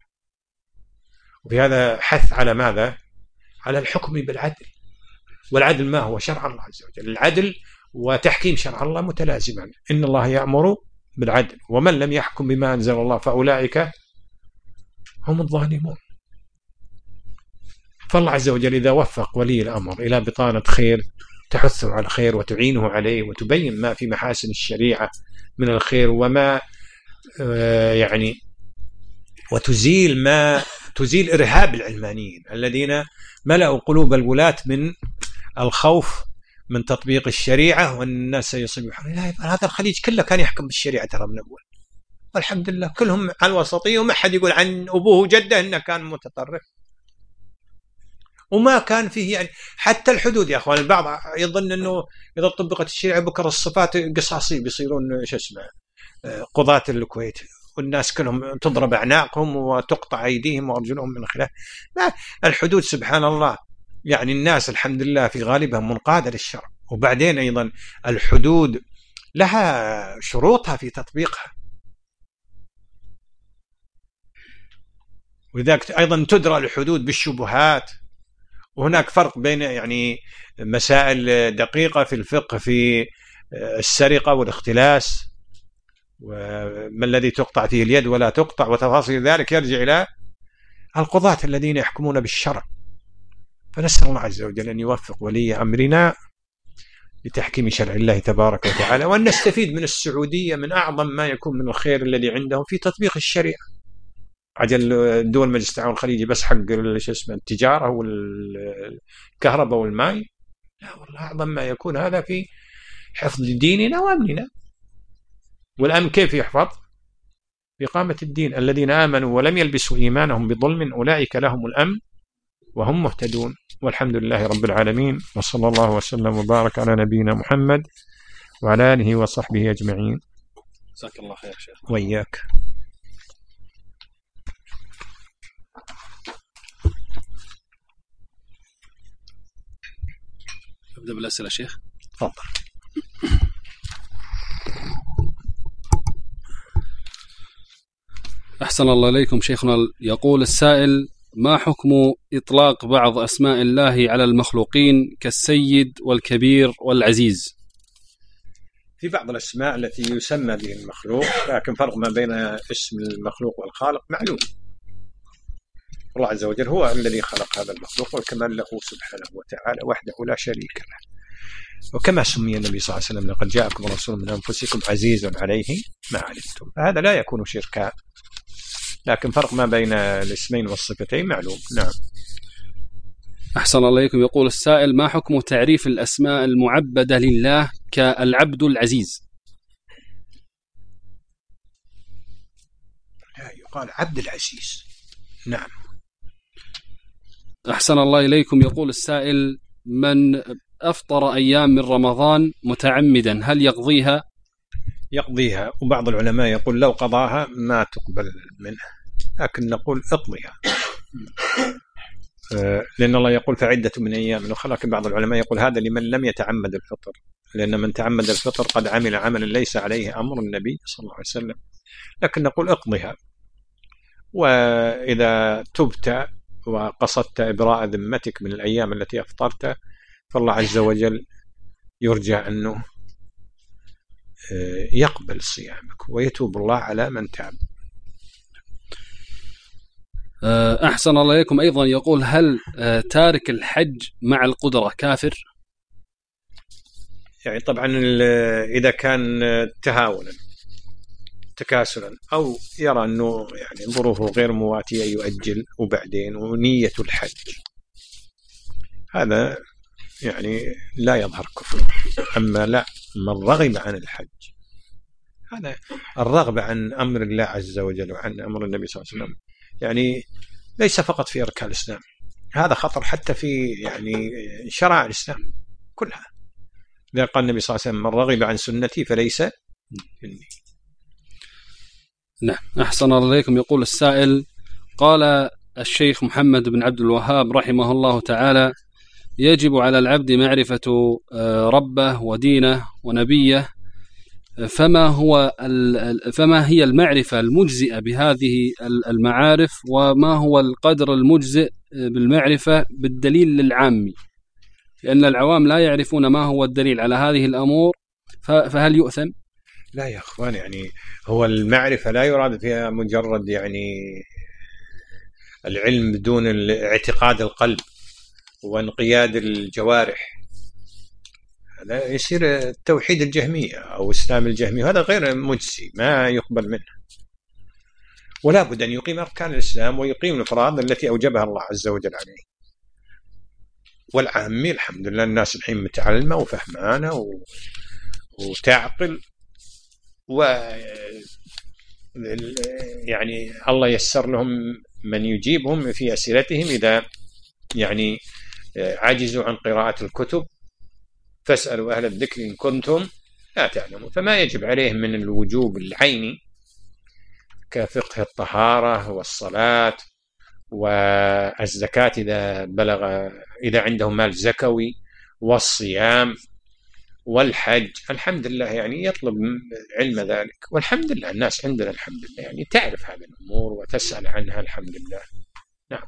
وبهذا حث على ماذا؟ على الحكم بالعدل. والعدل ما هو؟ شرع الله عز وجل. العدل وتحكيم شرع الله متلازمان. إن الله يأمر بالعدل ومن لم يحكم بما أنزل الله فأولئك هم الظالمون. فالله عز وجل إذا وفق ولي الأمر إلى بطانة خير تحثه على الخير وتعينه عليه وتبين ما في محاسن الشريعة من الخير وما يعني وتزيل إرهاب العلمانيين الذين ملأوا قلوب الولاة من الخوف من تطبيق الشريعة والناس سيصبحون. هذا الخليج كله كان يحكم بالشريعة ترى من أول، والحمد لله كلهم على الوسطية وما حد يقول عن أبوه وجده إنه كان متطرف وما كان فيه يعني حتى الحدود. يا أخوان البعض يظن أنه إذا طبقت الشريعة بكرة الصفات قصاصي بيصيرون قضاة الكويت والناس كلهم تضرب أعناقهم وتقطع أيديهم وأرجلهم من خلاف. لا، الحدود سبحان الله يعني الناس الحمد لله في غالبها منقادة للشرع. وبعدين أيضا الحدود لها شروطها في تطبيقها، ولذلك أيضا تدرى الحدود بالشبهات. وهناك فرق بين يعني مسائل دقيقة في الفقه في السرقة والاختلاس وما الذي تقطع فيه اليد ولا تقطع وتفاصيل ذلك يرجع إلى القضاة الذين يحكمون بالشرع. فنسأل الله عز وجل أن يوفق ولي أمرنا لتحكيم شرع الله تبارك وتعالى، وأن نستفيد من السعودية من أعظم ما يكون من الخير الذي عندهم في تطبيق الشريعة. عجل دول مجلس التعاون الخليجي بس حق التجارة والكهرباء والماء؟ لا والله أعظم ما يكون هذا في حفظ ديننا وأمننا. والأمن كيف يحفظ؟ بإقامة الدين. الذين آمنوا ولم يلبسوا إيمانهم بظلم أولئك لهم الأمن وهم مهتدون. والحمد لله رب العالمين، وصلى الله وسلم وبارك على نبينا محمد وعلى آله وصحبه أجمعين. جزاك الله خير شيخ. وإياك. أبدأ بالأسئلة شيخ. تفضل. أحسن الله إليكم شيخنا. يقول السائل: ما حكم إطلاق بعض أسماء الله على المخلوقين كالسيد والكبير والعزيز؟ في بعض الأسماء التي يسمى به المخلوق، لكن فرق ما بين اسم المخلوق والخالق معلوم. الله عز وجل هو الذي خلق هذا المخلوق والكمال له سبحانه وتعالى وحده لا شريك له. وكما سمي النبي صلى الله عليه وسلم: لقد جاءكم رسول من أنفسكم عزيز عليه ما عنتم. هذا لا يكون شركا، لكن فرق ما بين الاسمين والصفتين معلوم. نعم. أحسن الله إليكم. يقول السائل: ما حكم تعريف الأسماء المعبدة لله كالعبد العزيز؟ لا، يقال عبد العزيز. نعم. أحسن الله إليكم. يقول السائل: من أفطر أيام من رمضان متعمدا هل يقضيها؟ يقضيها، وبعض العلماء يقول لو قضاها ما تقبل منه، لكن نقول اقضيها، لأن الله يقول فعدة من أيام أخرى. لكن بعض العلماء يقول هذا لمن لم يتعمد الفطر، لأن من تعمد الفطر قد عمل عملا ليس عليه أمر النبي صلى الله عليه وسلم. لكن نقول اقضيها، وإذا تبت وقصدت إبراء ذمتك من الأيام التي أفطرت فالله عز وجل يرجى أنه يقبل صيامك ويتوب الله على من تاب. أحسن الله إليكم. أيضا يقول: هل تارك الحج مع القدرة كافر؟ يعني طبعا إذا كان تهاونا تكاسلا أو يرى أنه يعني ظروفه غير مواتية يؤجل وبعدين ونية الحج، هذا يعني لا يظهر كفر. أما لا، من رغب عن الحج، هذا الرغبة عن أمر الله عز وجل وعن أمر النبي صلى الله عليه وسلم يعني ليس فقط في أركان الإسلام، هذا خطر حتى في يعني شرائع الإسلام كلها. لذلك قال النبي صلى الله عليه وسلم: من رغب عن سنتي فليس مني. نعم، أحسن الله إليكم. يقول السائل: قال الشيخ محمد بن عبد الوهاب رحمه الله تعالى: يجب على العبد معرفة ربه ودينه ونبيه، فما هي المعرفة المجزئة بهذه المعارف، وما هو القدر المجزئ بالمعرفة بالدليل للعامي؟ لأن العوام لا يعرفون ما هو الدليل على هذه الأمور، فهل يؤثم؟ لا يا أخوان، يعني هو المعرفة لا يراد فيها مجرد يعني العلم بدون اعتقاد القلب وانقياد الجوارح. هذا يصير التوحيد الجهمية أو إسلام الجهمية، هذا غير مجزي، ما يقبل منه. ولا بد أن يقيم أركان الإسلام ويقيم الفرائض التي أوجبها الله عز وجل عليه. والعامي الحمد لله الناس الحين متعلمة وفهمانة وتعقل، و يعني الله يسر لهم من يجيبهم في أسئلتهم إذا يعني عجزوا عن قراءة الكتب، فاسألوا أهل الذكر إن كنتم لا تعلمون. فما يجب عليهم من الوجوب العيني كفقه الطهارة والصلاة والزكاة إذا عندهم مال زكوي، والصيام والحج، الحمد لله يعني يطلب علم ذلك. والحمد لله الناس عندنا الحمد لله يعني تعرف هذه الأمور وتسأل عنها الحمد لله. نعم.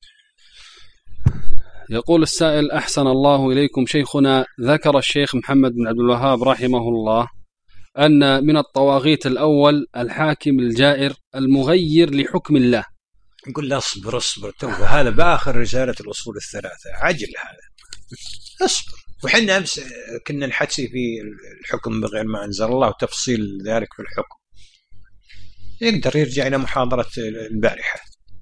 يقول السائل: أحسن الله إليكم شيخنا، ذكر الشيخ محمد بن عبد الوهاب رحمه الله أن من الطواغيت الأول الحاكم الجائر المغير لحكم الله. يقول له اصبر هذا بآخر رسالة الأصول الثلاثة، عجل هذا، اصبر. وحنا أمس كنا نحكي في الحكم بغير ما أنزل الله وتفصيل ذلك في الحكم، يقدر يرجع إلى محاضرة البارحة.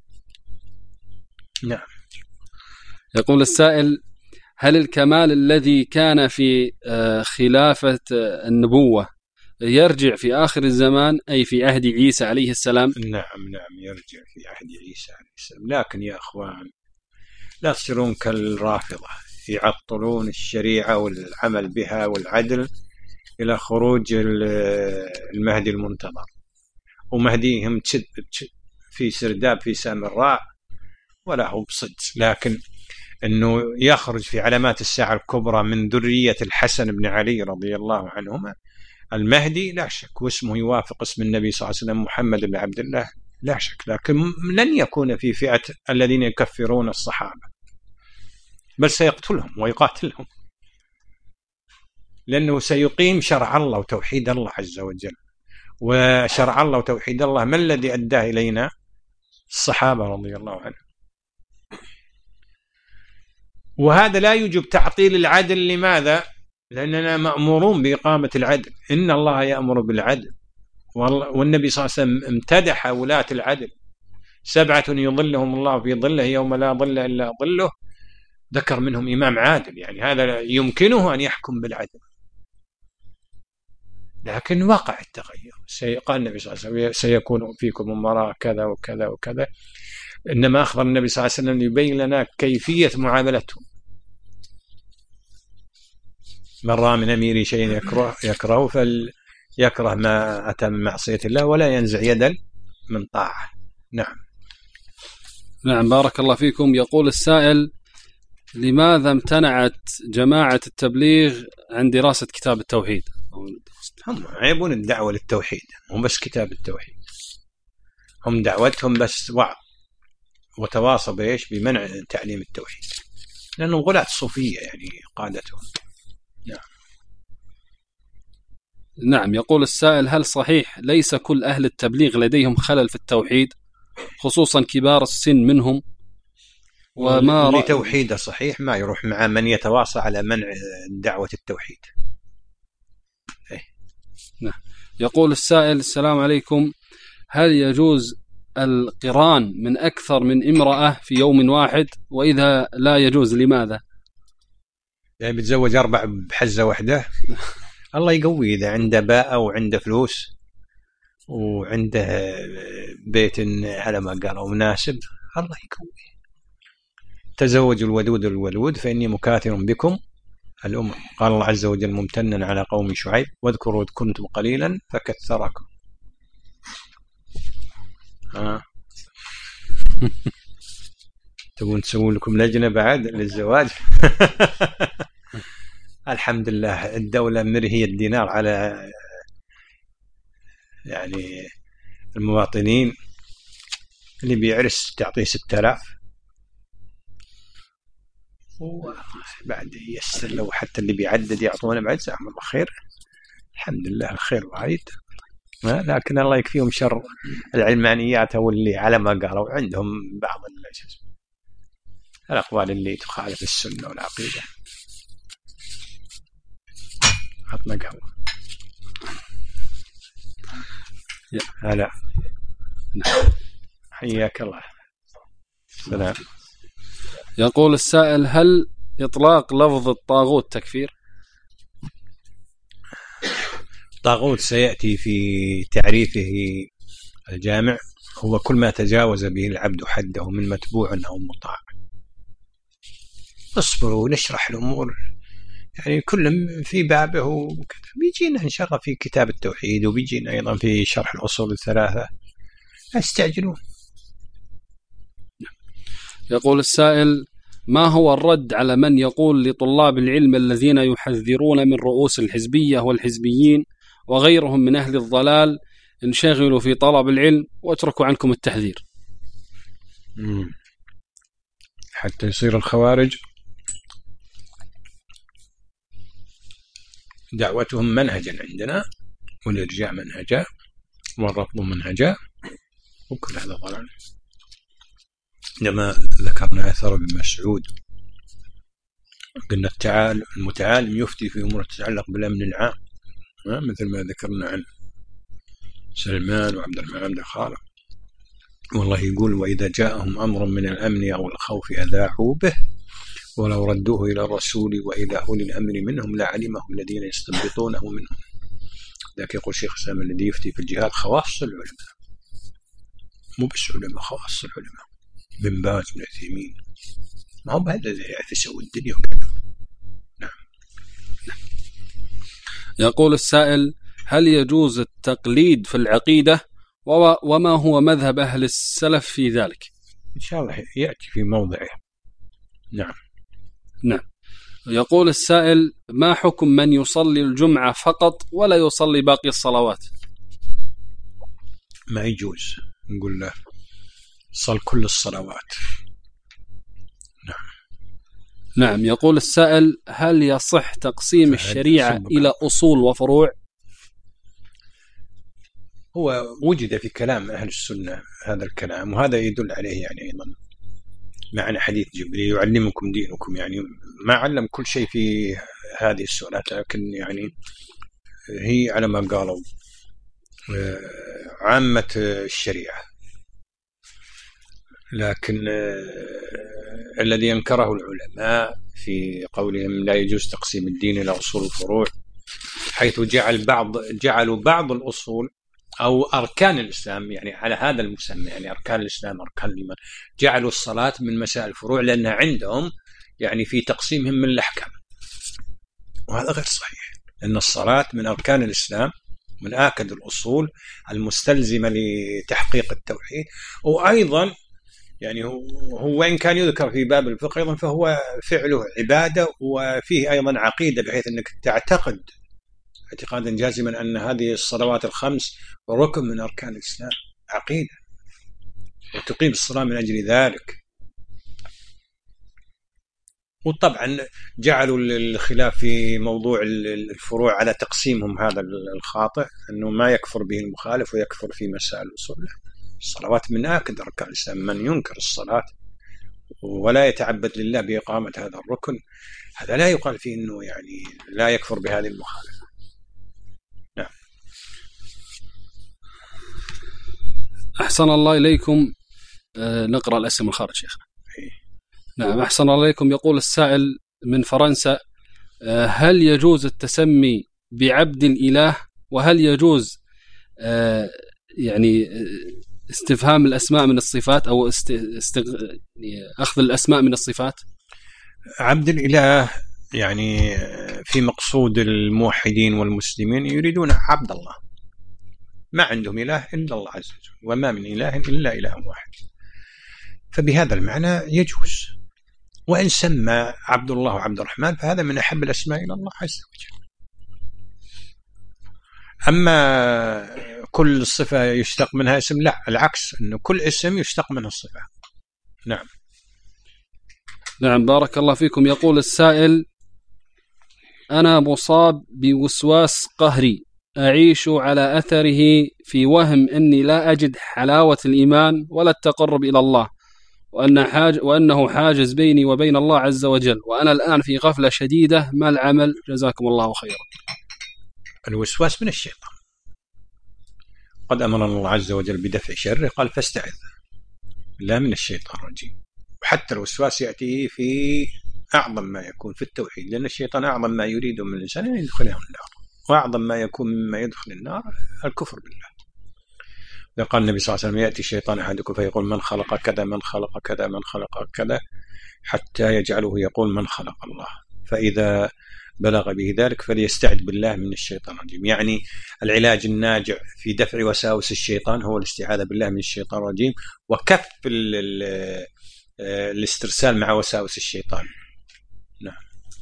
نعم. يقول السائل: هل الكمال الذي كان في خلافة النبوة يرجع في آخر الزمان، أي في عهد عيسى عليه السلام؟ نعم يرجع في عهد عيسى عليه السلام. لكن يا أخوان لا تصيرون كالرافضة يعطلون الشريعة والعمل بها والعدل إلى خروج المهدي المنتظر، ومهديهم في سرداب في سامراء ولا هو بصدق. لكن أنه يخرج في علامات الساعة الكبرى من ذرية الحسن بن علي رضي الله عنهما المهدي لا شك، واسمه يوافق اسم النبي صلى الله عليه وسلم محمد بن عبد الله لا شك، لكن لن يكون في فئة الذين يكفرون الصحابة، بل سيقتلهم ويقاتلهم، لأنه سيقيم شرع الله وتوحيد الله عز وجل. وشرع الله وتوحيد الله ما الذي أداه إلينا؟ الصحابة رضي الله عنهم. وهذا لا يوجب تعطيل العدل. لماذا؟ لأننا مأمورون بإقامة العدل، إن الله يأمر بالعدل، والنبي صلى الله عليه وسلم امتدح ولاة العدل: 7 يظلهم الله في ظله يوم لا ظل إلا ظله، ذكر منهم إمام عادل، يعني هذا يمكنه أن يحكم بالعدل. لكن وقع التغير، قال النبي صلى الله عليه وسلم: سيكون فيكم أمراء كذا وكذا وكذا. إنما أخبر النبي صلى الله عليه وسلم يبين لنا كيفية معاملتهم. من رأى من أمير شيء يكره فليكره ما أتى من معصية الله ولا ينزع يدا من طاعة. نعم، بارك الله فيكم. يقول السائل: لماذا امتنعت جماعة التبليغ عن دراسة كتاب التوحيد؟ هم يبون الدعوة للتوحيد، هم بس كتاب التوحيد، هم دعوتهم بس وعظ وتواصوا بإيش؟ بمنع تعليم التوحيد، لأنهم غلاة صوفية يعني قادتهم. نعم. يقول السائل: هل صحيح ليس كل أهل التبليغ لديهم خلل في التوحيد، خصوصا كبار السن منهم؟ وما لتوحيده صحيح ما يروح مع من يتواصى على منع دعوة التوحيد. نعم. يقول السائل: السلام عليكم، هل يجوز القران من أكثر من امرأة في يوم واحد؟ وإذا لا يجوز لماذا؟ يعني بتزوج 4 بحزة واحدة. الله يقوي إذا عنده باء وعنده فلوس وعنده بيت على ما قالوا مناسب، الله يقوي. تزوجوا الودود الولود فإني مكاثر بكم الأمم. قال الله عز وجل ممتنا على قوم شعيب واذكروا إذ كنتم قليلا فكثركم. تبون تسوون لكم لجنة بعد للزواج؟ الحمد لله الدولة مرهية الدينار على يعني المواطنين. اللي بيعرس تعطيه 6000 وبعد يسر له، حتى اللي بيعدد يعطونه بعد. جزاهم الله خير، الحمد لله الخير وايد. لكن الله يكفيهم شر العلمانيات واللي على ما قالوا عندهم بعض الأقوال اللي تخالف السنة والعقيدة. عطنا قهوة. هلا حياك الله. سلام. يقول السائل: هل إطلاق لفظ الطاغوت تكفير؟ الطاغوت سيأتي في تعريفه الجامع هو كل ما تجاوز به العبد حده من متبوع أو مطاع. اصبروا نشرح الأمور يعني كل في بابه وكذا. بيجينا إن شاء الله في كتاب التوحيد، وبيجينا أيضا في شرح الأصول الثلاثة. استعجلوا. يقول السائل: ما هو الرد على من يقول لطلاب العلم الذين يحذرون من رؤوس الحزبية والحزبيين وغيرهم من أهل الضلال: انشغلوا في طلب العلم واتركوا عنكم التحذير؟ حتى يصير الخوارج دعوتهم منهجا عندنا، والإرجاع منهجا، والرفض منهجا، وكل هذا ضلال. عندما ذكرنا أثر ابن مسعود قلنا المتعالم يفتي في أمور تتعلق بالأمن العام، مثل ما ذكرنا عن سلمان وعبد الرحمن بن خالد. والله يقول: وإذا جاءهم أمر من الأمن أو الخوف أذاعوا به ولو ردوه إلى الرسول وإلى أولي الأمر منهم لعلمه الذين يستنبطونه منهم. ذاك يقول شيخ الإسلام الذي يفتي في الجهاد خواص العلماء، مو بس علماء، خواص العلماء، بن باز بن عثيمين، ما هو بهذا يسوي الدنيا وكذا. نعم. يقول السائل: هل يجوز التقليد في العقيدة؟ وما هو مذهب أهل السلف في ذلك؟ إن شاء الله يأتي في موضعه. نعم. نعم. يقول السائل: ما حكم من يصلي الجمعة فقط ولا يصلي باقي الصلوات؟ ما يجوز، نقول له صل كل الصلوات. نعم. نعم. يقول السائل: هل يصح تقسيم الشريعة إلى أصول وفروع؟ هو وجد في كلام أهل السنة هذا الكلام، وهذا يدل عليه يعني أيضا معنى حديث جبريل: يعلمكم دينكم. يعني ما علم كل شيء في هذه السؤالات، لكن يعني هي على ما قالوا عامة الشريعة. لكن الذي ينكره العلماء في قولهم لا يجوز تقسيم الدين إلى أصول وفروع، حيث جعلوا بعض الأصول أو أركان الإسلام يعني على هذا المسمى، يعني أركان الإسلام، أركان الإيمان، جعلوا الصلاة من مسائل الفروع لأنها عندهم يعني في تقسيمهم من الأحكام، وهذا غير صحيح. لأن الصلاة من أركان الإسلام، من آكد الأصول المستلزمة لتحقيق التوحيد. وأيضا يعني هو إن كان يذكر في باب الفقه أيضا فهو فعله عبادة، وفيه أيضا عقيدة، بحيث أنك تعتقد اعتقادا جازما أن هذه الصلوات الخمس ركن من أركان الإسلام، عقيدة، وتقيم الصلاة من أجل ذلك. وطبعا جعلوا الخلاف في موضوع الفروع على تقسيمهم هذا الخاطئ، أنه ما يكفر به المخالف ويكفر في مسائل الأصول. الصلوات من آكد أركان الإسلام. من ينكر الصلاة ولا يتعبد لله بإقامة هذا الركن، هذا لا يقال فيه أنه يعني لا يكفر بهذه المخالفة. نعم. أحسن الله إليكم. نقرأ الأسئلة من خارج شيخنا. نعم. أحسن الله إليكم. يقول السائل من فرنسا: هل يجوز التسمي بعبد الإله؟ وهل يجوز يعني استفهام الأسماء من الصفات أو أخذ الأسماء من الصفات؟ عبد الإله يعني في مقصود الموحدين والمسلمين يريدون عبد الله، ما عندهم إله إلا الله عز وجل، وما من إله إلا إله واحد، فبهذا المعنى يجوز. وإن سمى عبد الله وعبد الرحمن فهذا من أحب الأسماء إلى الله عز وجل. أما كل صفة يشتق منها اسم، لا، العكس، أنه كل اسم يشتق منه الصفة. نعم. نعم، بارك الله فيكم. يقول السائل: أنا مصاب بوسواس قهري أعيش على أثره في وهم أني لا أجد حلاوة الإيمان ولا التقرب إلى الله، وأنه حاجز بيني وبين الله عز وجل، وأنا الآن في غفلة شديدة، ما العمل؟ جزاكم الله خيرا. الوسواس من الشيطان، قد أمرنا الله عز وجل بدفع شره، قال فاستعذ لا من الشيطان الرجيم. وحتى الوسواس يأتي في أعظم ما يكون في التوحيد، لأن الشيطان أعظم ما يريد من الإنسان أن يدخله النار، وأعظم ما يكون مما يدخل النار الكفر بالله. قال النبي صلى الله عليه وسلم: يأتي الشيطان أحدكم فيقول من خلق كذا من خلق كذا من خلق كذا، حتى يجعله يقول من خلق الله، فإذا بلغ به ذلك فليستعذ بالله من الشيطان الرجيم. يعني العلاج الناجع في دفع وساوس الشيطان هو الاستعاذة بالله من الشيطان الرجيم، وكف الاسترسال مع وساوس الشيطان. نعم.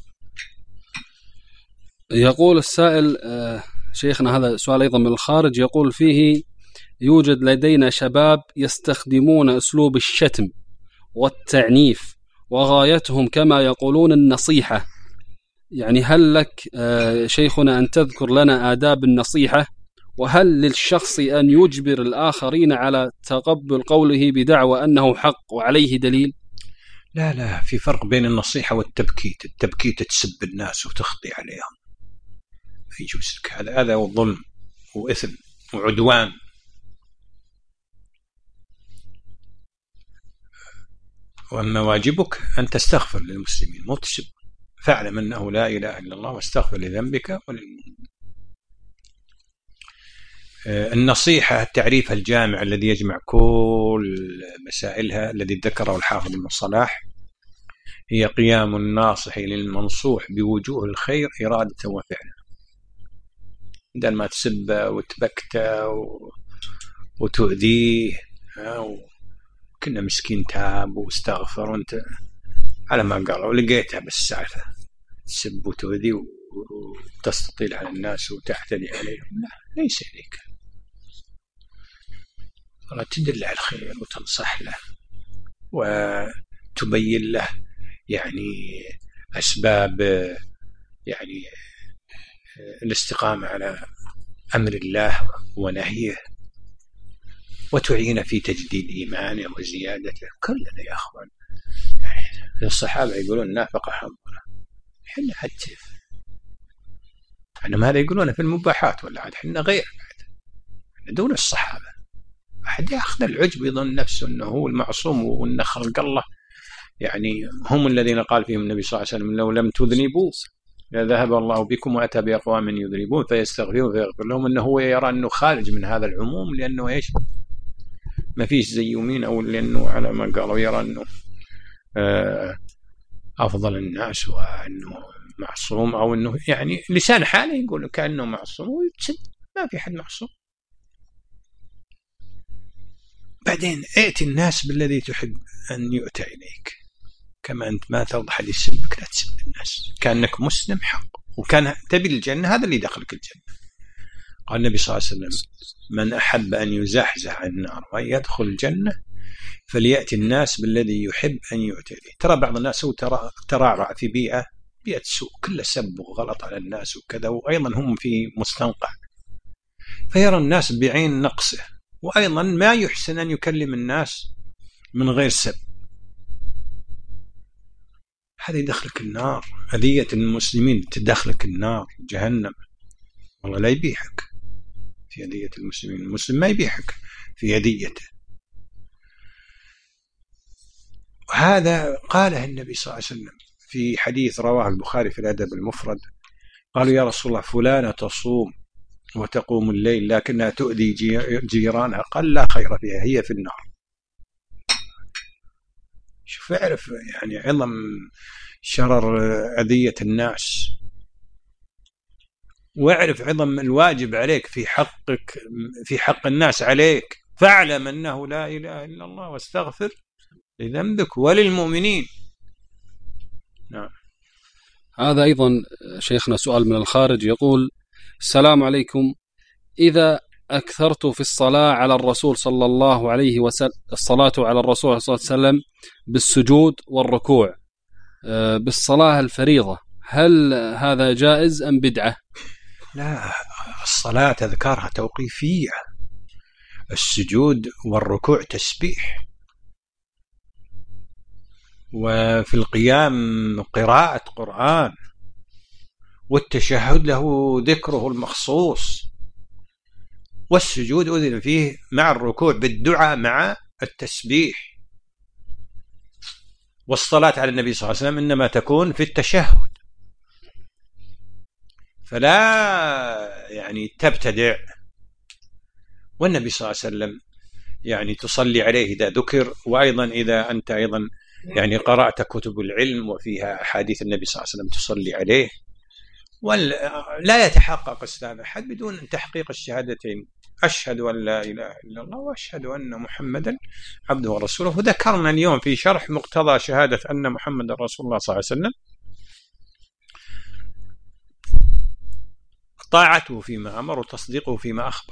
يقول السائل: شيخنا، هذا سؤال أيضا من الخارج، يقول فيه: يوجد لدينا شباب يستخدمون أسلوب الشتم والتعنيف، وغايتهم كما يقولون النصيحة. يعني هل لك شيخنا أن تذكر لنا آداب النصيحة؟ وهل للشخص أن يجبر الآخرين على تقبل قوله بدعوى أنه حق وعليه دليل؟ لا، في فرق بين النصيحة والتبكيت. التبكيت تسب الناس وتخطي عليهم، ما يجوز لك هذا ظلم وإثم وعدوان. وأما واجبك أن تستغفر للمسلمين، مو تسب. فاعلم أنه لا إله إلا الله واستغفر لذنبك وللمؤمنين. النصيحة التعريف الجامع الذي يجمع كل مسائلها الذي ذكره الحافظ ابن صلاح: هي قيام الناصح للمنصوح بوجوه الخير إرادة وفعلا. بدل ما تسبه وتبكته وتؤذيه كنا مسكين تاب واستغفر، وانت على ما قالوا لقيتها بالسالفة تسب وتؤذي وتستطيل على الناس وتعتدي عليهم. لا، ليس إليك. ولا تدل على الخير وتنصح له وتبين له يعني أسباب يعني الاستقامة على أمر الله ونهيه، وتعين في تجديد إيمانه وزيادته. كلنا يا أخوان، الصحابة يقولون نافق حمرا، حنا حتى أنا هذا يقولون في المباحات، ولا عاد حنا غير بعد دون الصحابة. أحد يأخذ العجب يظن نفسه أنه هو المعصوم وأن خلق الله يعني هم الذين قال فيهم النبي صلى الله عليه وسلم: لو لم تذنبوا لذهب الله بكم وأتى بأقوام يذنبون فيستغفرون فيغفر لهم. أنه هو يرى أنه خارج من هذا العموم، لأنه إيش؟ ما فيش زي يومين، أو لأنه على ما قالوا يرى أنه أفضل الناس وأنه معصوم، أو أنه يعني لسان حاله يقول كأنه معصوم ويتسد. ما في حد معصوم. بعدين ائت الناس بالذي تحب أن يؤتى إليك، كما أنت ما ترضى حد يسبك لا تسب الناس. كأنك مسلم حق وكان تبي الجنة، هذا اللي دخلك الجنة. قال النبي صلى الله عليه وسلم: من أحب أن يزحزح عن النار وأن يدخل الجنة فليأتي الناس بالذي يحب أن يؤتى إليه. ترى بعض الناس ترعرع في بيئة سوء، كل سب وغلط على الناس وكذا، وأيضا هم في مستنقع، فيرى الناس بعين نقصه، وأيضا ما يحسن أن يكلم الناس من غير سب. هذا يدخلك النار. أذية المسلمين تدخلك النار جهنم. والله لا يبيحك في أذية المسلمين. المسلم ما يبيحك في أذيته. وهذا قاله النبي صلى الله عليه وسلم في حديث رواه البخاري في الأدب المفرد. قالوا: يا رسول الله، فلانة تصوم وتقوم الليل لكنها تؤذي جيرانها قال لا خير فيها، هي في النار. شوف اعرف يعني عظم شرر أذية الناس، واعرف عظم الواجب عليك في حقك في حق الناس عليك، فاعلم أنه لا إله إلا الله واستغفر لذنبك وللمؤمنين. نعم. هذا أيضا شيخنا سؤال من الخارج يقول: السلام عليكم، إذا أكثرت في الصلاة على الرسول صلى الله عليه وسلم، الصلاة على الرسول صلى الله عليه وسلم بالسجود والركوع بالصلاة الفريضة، هل هذا جائز أم بدعة؟ لا، الصلاة أذكارها توقيفية، السجود والركوع تسبيح، وفي القيام قراءة قرآن، والتشهد له ذكره المخصوص، والسجود أذن فيه مع الركوع بالدعاء مع التسبيح. والصلاة على النبي صلى الله عليه وسلم إنما تكون في التشهد، فلا يعني تبتدع. والنبي صلى الله عليه وسلم يعني تصلي عليه إذا ذكر، وأيضا إذا أنت أيضا يعني قرأت كتب العلم وفيها أحاديث النبي صلى الله عليه وسلم تصلي عليه. ولا يتحقق إسلام أحد بدون تحقيق الشهادتين، أشهد أن لا إله إلا الله وأشهد أن محمدا عبده ورسوله. وذكرنا اليوم في شرح مقتضى شهادة أن محمدا رسول الله صلى الله عليه وسلم طاعته فيما أمر وتصديقه فيما أخبر.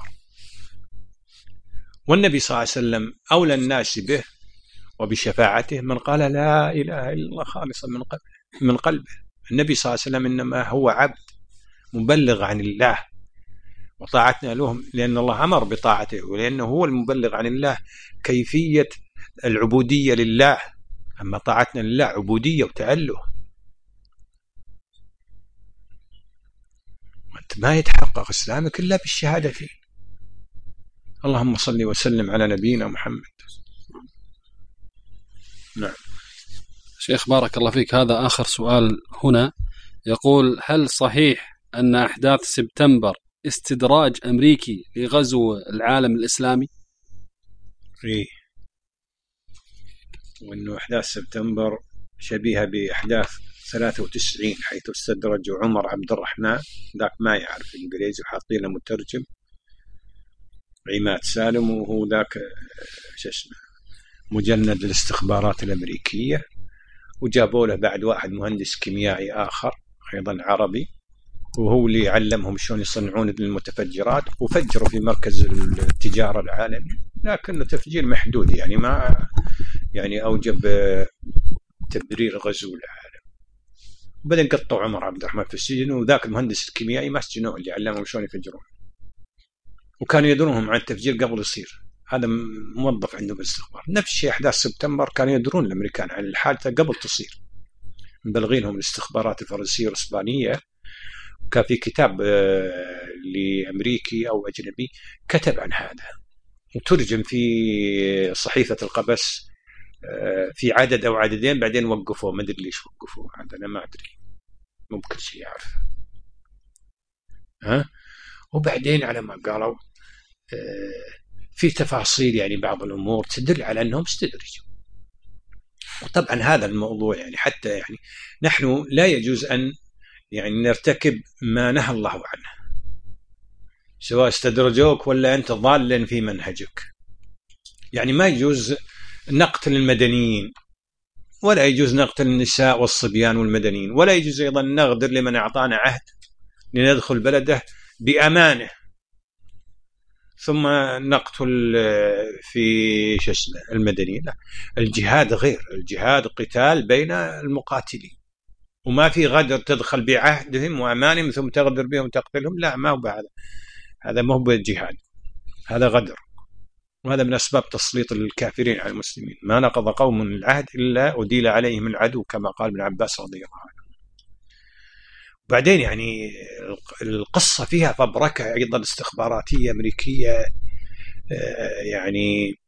والنبي صلى الله عليه وسلم أولى الناس به وبشفاعته من قال لا إله إلا الله خالصا من قلبه. النبي صلى الله عليه وسلم إنما هو عبد مبلغ عن الله، وطاعتنا له لأن الله أمر بطاعته ولأنه هو المبلغ عن الله كيفية العبودية لله. أما طاعتنا لله عبودية وتأله. وأنت ما يتحقق إسلامك إلا بالشهادتين. اللهم صل وسلم على نبينا محمد. نعم. شيخ بارك الله فيك، هذا آخر سؤال هنا، يقول: هل صحيح أن أحداث سبتمبر استدراج أمريكي لغزو العالم الإسلامي؟ إيه، وأنه أحداث سبتمبر شبيهة بأحداث 93 حيث استدرجوا عمر عبد الرحمن، ذاك ما يعرف الإنجليزي وحاطين له مترجم عماد سالم، وهو ذاك شو اسمه مجند الاستخبارات الأمريكية، وجابوا له بعد واحد مهندس كيميائي آخر أيضا عربي، وهو اللي علمهم شلون يصنعون المتفجرات، وفجروا في مركز التجارة العالمي، لكنه تفجير محدود يعني ما يعني أوجب تبرير غزو العالم. وبعدين قطعوا عمر عبد الرحمن في السجن، وذاك المهندس الكيميائي ما سجنوه اللي علمهم شلون يفجرون، وكانوا يدرونهم عن التفجير قبل يصير. هذا موظف عندهم بالاستخبار. نفس الشيء أحداث سبتمبر كانوا يدرون الأمريكان عن الحادثة قبل تصير، مبلغينهم الاستخبارات الفرنسية والإسبانية. كان في كتاب لأمريكي أو أجنبي كتب عن هذا، وترجم في صحيفة القبس في عدد أو عددين، بعدين وقفوه، ما أدري ليش وقفوه، هذا أنا ما أدري، ممكن شيء يعرف. وبعدين على ما قالوا في تفاصيل يعني بعض الأمور تدل على أنهم استدرجوا. وطبعا هذا الموضوع يعني حتى يعني نحن لا يجوز أن يعني نرتكب ما نهى الله عنه، سواء استدرجوك ولا أنت ضال في منهجك. يعني ما يجوز نقتل المدنيين، ولا يجوز نقتل النساء والصبيان والمدنيين، ولا يجوز أيضا نغدر لمن أعطانا عهد لندخل بلده بأمانه ثم نقتل في المدنيين. لا، الجهاد غير، الجهاد قتال بين المقاتلين، وما في غدر تدخل بعهدهم وأمانهم ثم تغدر بهم وتقتلهم، لا، ما هو بهذا، هذا ما هو بالجهاد، هذا غدر. وهذا من أسباب تسليط الكافرين على المسلمين. ما نقض قوم العهد إلا أديل عليهم العدو كما قال ابن عباس رضي الله عنه. بعدين يعني القصة فيها فبركة أيضا استخباراتية أمريكية يعني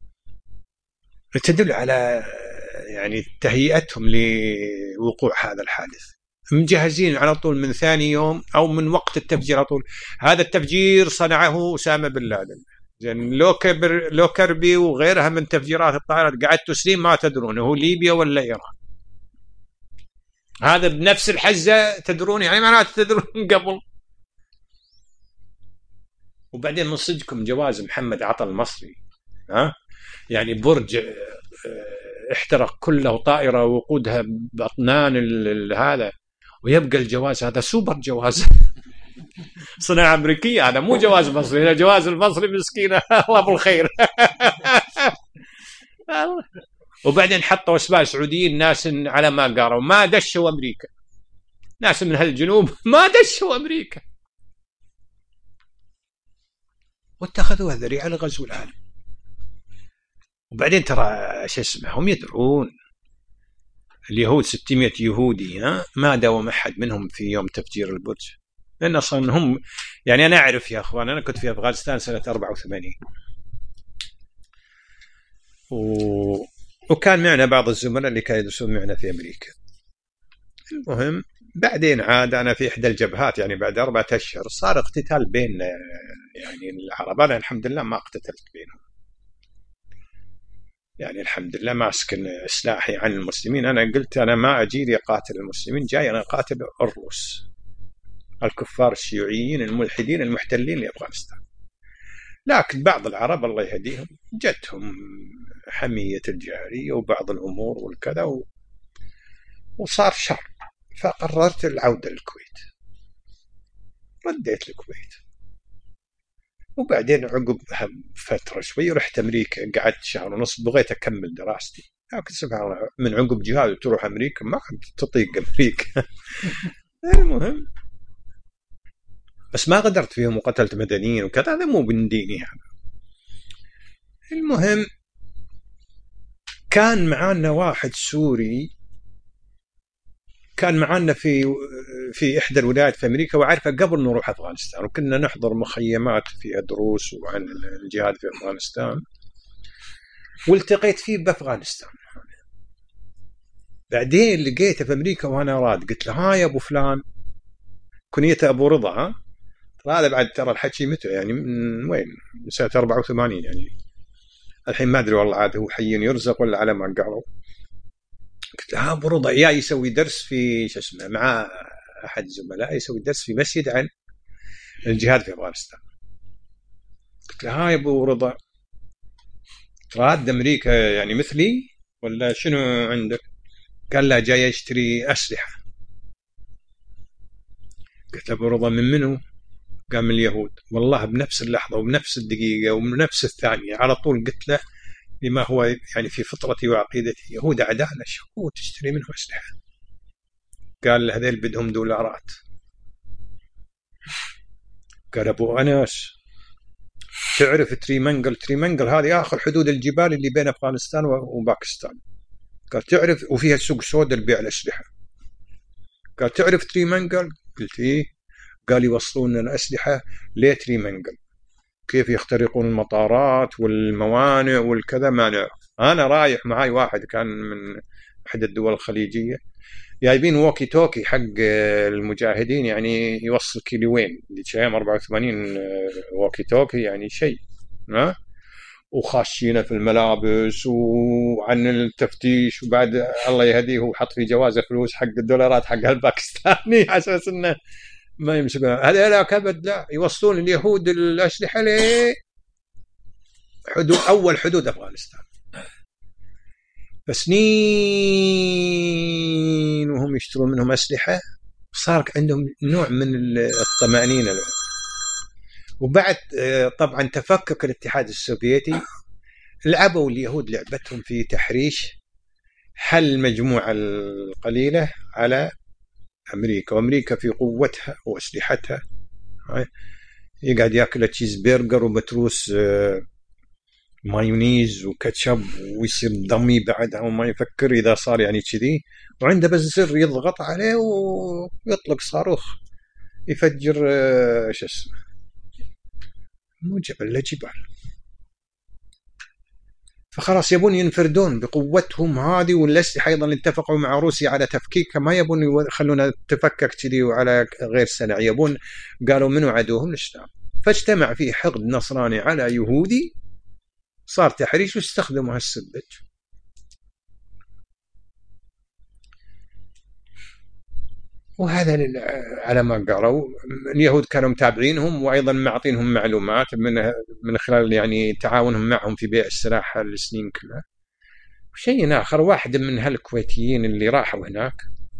تدل على يعني تهيئتهم لوقوع هذا الحادث. مجهزين على طول من ثاني يوم أو من وقت التفجير على طول. هذا التفجير صنعه أسامة بن لادن. يعني لو كربي وغيرها من تفجيرات الطائرات قعدتوا سنين ما تدرون هو ليبيا ولا إيران. هذا بنفس الحزة تدرون، يعني معناته تدرون قبل. وبعدين من صدقكم جواز محمد عطا المصري، يعني برج احترق كله طائرة وقودها بأطنان هذا، ويبقى الجواز هذا سوبر جواز صناعة أمريكية، هذا مو جواز مصري، هذا جواز المصري مسكينة الله بالخير. وبعدين حطوا اسماء سعوديين ناس على ما قاروا ما دشوا أمريكا، ناس من هالجنوب ما دشوا أمريكا، واتخذوها ذريعة لغزو العالم. وبعدين ترى شو اسمه هم يدرون اليهود 600 يهودي ما داوم أحد منهم في يوم تفجير البرج، لأن أصلا هم يعني أنا أعرف يا أخوان، أنا كنت في أفغانستان سنة 84 وكان معنا بعض الزملاء اللي كانوا يدرسون معنا في أمريكا. المهم بعدين عاد أنا في إحدى الجبهات، يعني بعد 4 أشهر صار اقتتال بين يعني العرب. أنا الحمد لله ما اقتتلت بينهم، يعني الحمد لله ماسك سلاحي عن المسلمين. أنا قلت أنا ما أجي لي أقاتل المسلمين، جاي أنا أقاتل الروس الكفار الشيوعيين الملحدين المحتلين لأفغانستان. لكن بعض العرب الله يهديهم جتهم حمية الجارية وبعض الأمور والكذا وصار شر، فقررت العودة للكويت. رديت الكويت، وبعدين عقب فترة شوي رحت أمريكا، قعدت 1.5 شهر بغيت أكمل دراستي، لكن سبحان الله من عقب جهاد تروح أمريكا ما تطيق أمريكا. المهم بس ما غدرت فيهم وقتلت مدنيين وكذا، هذا مو من ديني يعني. المهم كان معانا واحد سوري كان معانا في إحدى الولايات في أمريكا وعارفه قبل نروح أفغانستان، وكنا نحضر مخيمات فيها دروس وعن الجهاد في أفغانستان، والتقيت فيه بأفغانستان. بعدين لقيته في أمريكا وأنا راد، قلت له ها يا أبو فلان، كنيته أبو رضا. هذا بعد ترى الحكي متى يعني من وين، من سنة 84 يعني، الحين ما أدري والله عاد هو حي يرزق ولا على ما قالوا. قلت له ها أبو رضا يا يسوي درس في شو اسمه مع أحد زملائي يسوي درس في مسجد عن الجهاد في أفغانستان. قلت له ها يا أبو رضا راد أمريكا يعني مثلي ولا شنو عندك؟ قال لا جاي يشتري أسلحة. قلت له أبو رضا من منو؟ قال من اليهود. والله بنفس اللحظة وبنفس الدقيقة وبنفس الثانية على طول قلت له لما هو يعني في فطرتي وعقيدتي، يهود أعداءنا شو تشتري منهم أسلحة؟ قال هذيل بدهم دولارات. قال أبو أنس تعرف تريمنجل؟ تريمنجل هذه آخر حدود الجبال اللي بين أفغانستان وباكستان. قال تعرف وفيها سوق سودا لبيع الأسلحة. قال تعرف تريمنجل؟ قلت إيه. قال يوصلون لنا الأسلحة لتريمنجل، كيف يخترقون المطارات والموانئ والكذا ما نعرف. أنا رايح معاي واحد كان من أحد الدول الخليجية، جايبين ووكي توكي حق المجاهدين يعني يوصل كيلوين، اللي شايم 84 ووكي توكي يعني شيء، وخاشينا في الملابس وعن التفتيش. وبعد الله يهديه وحط في جوازه فلوس حق الدولارات حق الباكستاني عشان انه ما يمسكون. هذا لا كبد لا يوصلون اليهود الأسلحة حدود أول حدود أفغانستان، فسنين وهم يشترون منهم أسلحة، صار عندهم نوع من الطمأنينة لهم. وبعد طبعا تفكك الاتحاد السوفيتي لعبوا اليهود لعبتهم في تحريش حل المجموعة القليلة على أمريكا، وأمريكا في قوتها وأسلحتها يقعد يأكل تشيز برجر ومتروس مايونيز وكاتشب ويصير ضمي بعدها وما يفكر إذا صار يعني كذي، وعنده بس زر يضغط عليه ويطلق صاروخ يفجر شو اسمه مو جبل لا جبال. فخلاص يبون ينفردون بقوتهم هذه، والأسلحة أيضا اتفقوا مع روسيا على تفكيكها، ما يبون يخلونا تفكك كذي وعلى غير سلع، يبون قالوا منو عدوهم الإسلام. فاجتمع فيه حقد نصراني على يهودي، صار تحريش واستخدموا هالسبج. وهذا على ما قالوا اليهود كانوا متابعينهم، وأيضا معطينهم معلومات من خلال يعني تعاونهم معهم في بيع السلاح السنين كلها. شيء آخر، واحد من هالكويتيين اللي راحوا هناك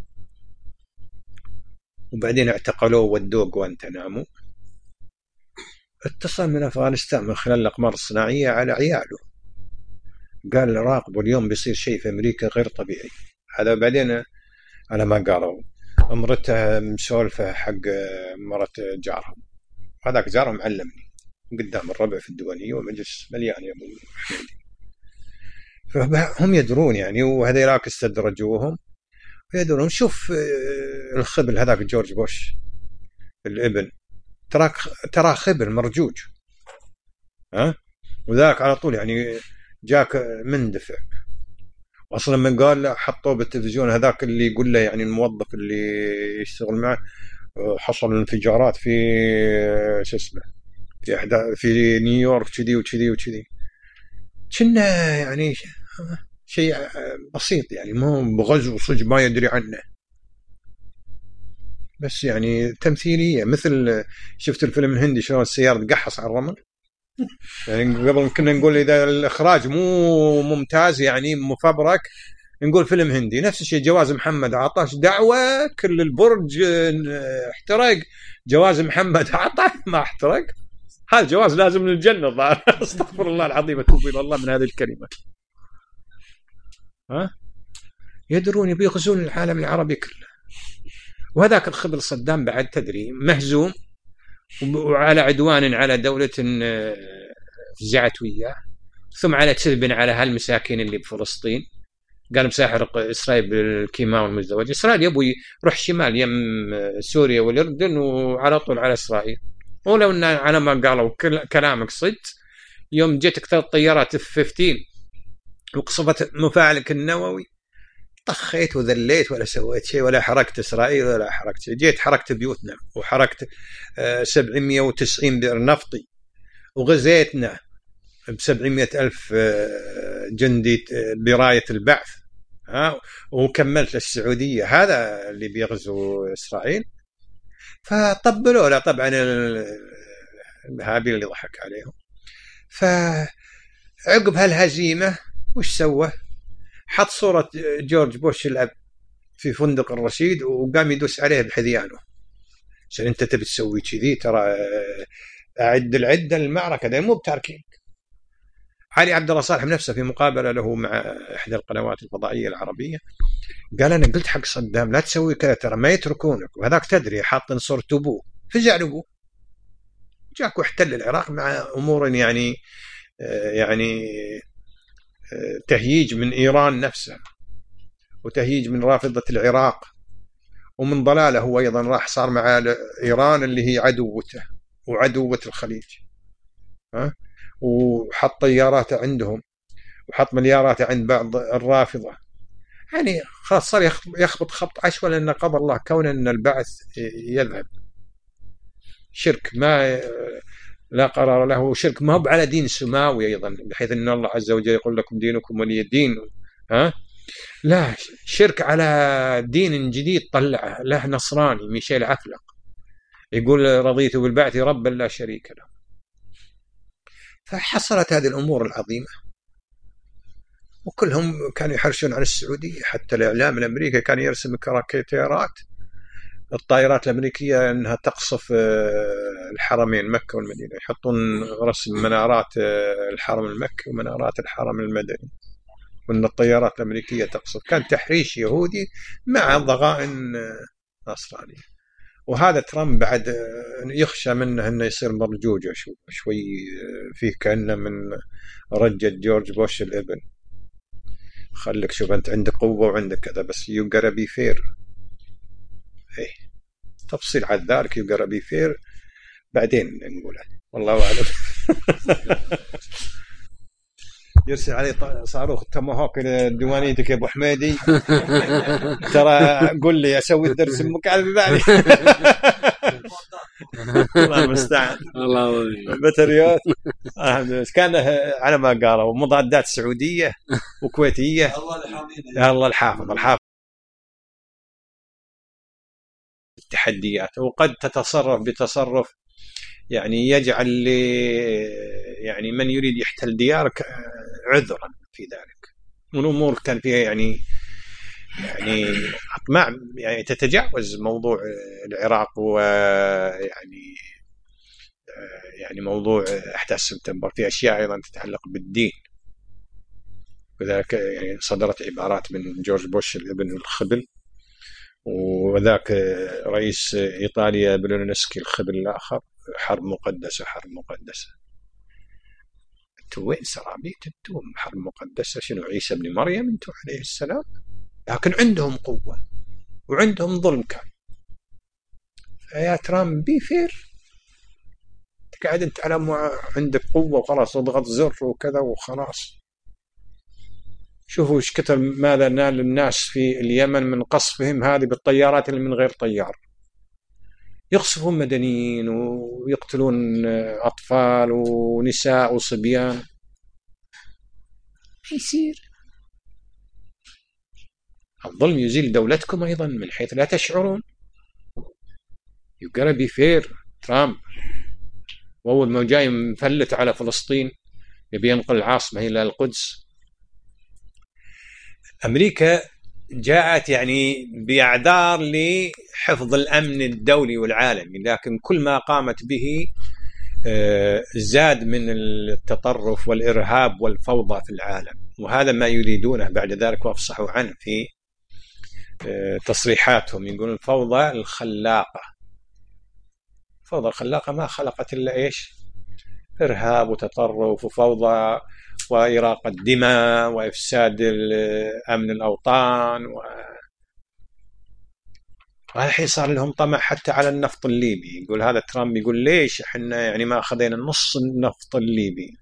وبعدين اعتقلوه ودوه غوانتنامو، اتصل من أفغانستان من خلال الأقمار الصناعية على عياله، قال راقبوا اليوم بيصير شيء في أمريكا غير طبيعي. هذا بعدين على ما قالوا امرته مسولفة حق مرة جارهم، هذاك جارهم علمني قدام الربع في الديوانية والمجلس مليان يا أبو حميدي. فهم يدرون يعني، وهذيلاك استدرجوهم ويدرون. شوف الخبل هذاك جورج بوش الابن، ترى خبل مرجوج، وذاك على طول يعني جاك مندفع. اصلا من قال له حطوه بالتلفزيون، هذاك اللي يقول له يعني الموظف اللي يشتغل معه حصل انفجارات في شو اسمه في نيويورك كذي وكذي وكذي، كنا يعني شيء بسيط يعني، مو بغزو صج ما يدري عنه، بس يعني تمثيلية. مثل شفت الفيلم الهندي شلون السيارة تقحص على الرمل، يعني قبل كنا نقول إذا الإخراج مو ممتاز يعني مفبرك نقول فيلم هندي. نفس الشيء جواز محمد عطاش دعوة كل البرج احترق، جواز محمد عطا ما احترق، هذا جواز لازم للجنة الظاهر. استغفر الله العظيم، اتوب الى الله من هذه الكلمة. يدرون بيغزون العالم العربي كله. وهذاك الخبل صدام بعد تدري مهزوم وعلى عدوان على دولة فزعت وياه، ثم على كذب على هالمساكين اللي بفلسطين، قال مساحرق إسرائيل بالكيماوي المزدوج. إسرائيل يبوي يروح شمال يم سوريا والأردن وعلى طول على إسرائيل. ولو أن على ما قالوا كلامك صدق، يوم جتك 3 طيارات F-15 وقصفت مفاعلك النووي طخيت وذليت ولا سويت شيء، ولا حركت إسرائيل ولا حركت شيء. جيت حركت بيوتنا وحركت 790 بئر نفطي، وغزيتنا ب700,000 جندي براية البعث، وكملت للسعودية. هذا اللي بيغزو إسرائيل. فطبلوا له طبعا الهابيل اللي ضحك عليهم. فعقب هالهزيمة وش سوى؟ حط صورة جورج بوش الأب في فندق الرشيد وقام يدوس عليه بحذيانه، عشان انت تبي تسوي كذي ترى أعد العدة المعركة ده مو بتاركين. علي عبد الله صالح نفسه في مقابلة له مع إحدى القنوات الفضائية العربية قال أنا قلت حق صدام لا تسوي كذا ترى ما يتركونك، وهذاك تدري حاط صورة أبوه، فزع أبوه جاك واحتل العراق مع أمور يعني تهييج من إيران نفسها، وتهييج من رافضة العراق، ومن ضلاله هو أيضا راح صار مع إيران اللي هي عدوته وعدوة الخليج، وحط طياراته عندهم وحط ملياراته عند بعض الرافضة. يعني خلاص صار يخبط خبط عشوائي، لأن قضى الله كون أن البعث يذهب شرك ما لا قرار له، شرك ما هو على دين سماوي أيضا، بحيث أن الله عز وجل يقول لكم دينكم ولي دين، لا شرك على دين جديد طلعه له نصراني ميشيل عفلق يقول رضيت بالبعث ربا لا شريك له. فحصلت هذه الأمور العظيمة، وكلهم كانوا يحرشون على السعودية. حتى الإعلام الأمريكي كان يرسم كاريكاتيرات الطائرات الأمريكية أنها تقصف الحرمين مكة والمدينة، يحطون رسم منارات الحرم المكي ومنارات الحرم المدني، وأن الطيارات الأمريكية تقصف. كان تحريش يهودي مع ضغائن نصرانية. وهذا ترامب بعد يخشى منه أنه يصير مرجوجة شوي فيه كأنه من رجة جورج بوش الابن. خليك شوف أنت عندك قوة وعندك كذا، بس you gotta be fair. تفصيل عن ذلك you gotta be fair بعدين نقوله، والله أعلم. يرسل علي صاروخ توماهوك إلى ديوانيتك يا أبو حميدي. ترى قل لي أسوي الدرس المكعب بعدي. الله المستعان. الله بطاريات كان على ما قالوا مضادات سعودية وكويتية. الله الحافظ التحديات. وقد تتصرف بتصرف يعني يجعل يعني من يريد يحتل ديارك عذرا في ذلك. والأمور كان فيها يعني أطماع يعني تتجاوز موضوع العراق، ويعني موضوع أحداث سبتمبر. في أشياء أيضا تتعلق بالدين، وذلك يعني صدرت عبارات من جورج بوش الابن الخبل، وذاك رئيس إيطاليا بلونسكي الخبل الآخر، حرب مقدسة حرب مقدسة. انتوا وين سرابيت؟ انتوا حرب مقدسة شنو؟ عيسى ابن مريم انتوا عليه السلام. لكن عندهم قوة وعندهم ظلم كان. يا ترامب بي فير، قاعد انت على عندك قوة وخلاص اضغط زر وكذا وخلاص. شوفوا ايش كثر ماذا نال الناس في اليمن من قصفهم هذه بالطيارات اللي من غير طيار. يقصفون مدنيين ويقتلون أطفال ونساء وصبيان. يصير الظلم يزيل دولتكم أيضا من حيث لا تشعرون. You gotta be fair ترامب. وأول ما جاي مفلت على فلسطين يبي ينقل العاصمة إلى القدس. أمريكا جاءت يعني بأعذار لحفظ الأمن الدولي والعالمي، لكن كل ما قامت به زاد من التطرف والإرهاب والفوضى في العالم. وهذا ما يريدونه بعد ذلك، وأفصحوا عنه في تصريحاتهم. يقولون الفوضى الخلاقة. الفوضى الخلاقة ما خلقت إلا إيش؟ إرهاب وتطرف وفوضى وإراقة دماء وإفساد أمن الأوطان. والحين صار لهم طمع حتى على النفط الليبي. يقول هذا ترامب يقول ليش احنا يعني ما أخذنا نص النفط الليبي.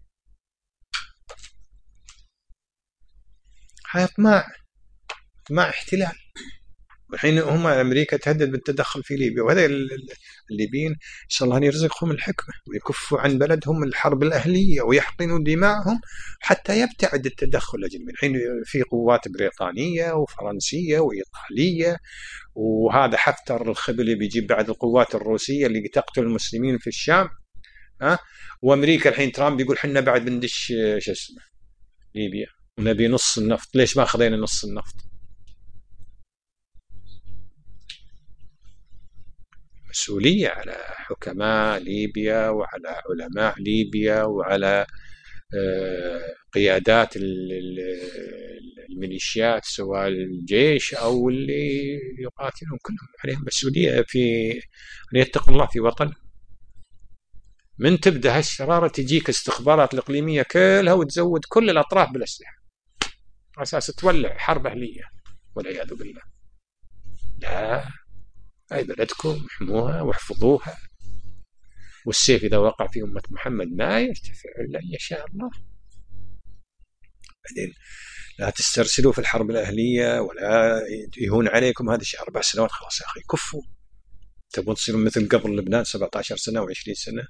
هاي طمع احتلال. والحين هم أمريكا تهدد بالتدخل في ليبيا، وهذا الليبيين إن شاء الله أن يرزقهم الحكمة ويكفوا عن بلدهم الحرب الأهلية ويحقنوا دماءهم حتى يبتعد التدخل الأجنبي. الحين في قوات بريطانية وفرنسية وإيطالية، وهذا حفتر الخبل اللي بيجيب بعد القوات الروسية اللي تقتل المسلمين في الشام. وأمريكا الحين ترامب يقول حنا بعد بندش شو اسمه ليبيا ونبي نص النفط. ليش ما خذينا نص النفط؟ مسؤولية على حكماء ليبيا وعلى علماء ليبيا وعلى قيادات الميليشيات سواء الجيش أو اللي يقاتلون، كلهم عليهم مسؤولية في أن يتقوا الله في وطن. من تبدأ هالشرارة تجيك استخبارات الإقليمية كلها وتزود كل الأطراف بالأسلحة على أساس تولع حرب أهلية والعياذ بالله. لا، هاي بلدكم احموها واحفظوها. والسيف إذا وقع في أمة محمد ما يرتفع إلا إن يشاء الله. بعدين لا تسترسلوا في الحرب الأهلية ولا يهون عليكم. هذه 4 سنوات خلاص يا أخي كفوا. تبون تصيرون مثل قبل لبنان 17 سنة و20 سنة،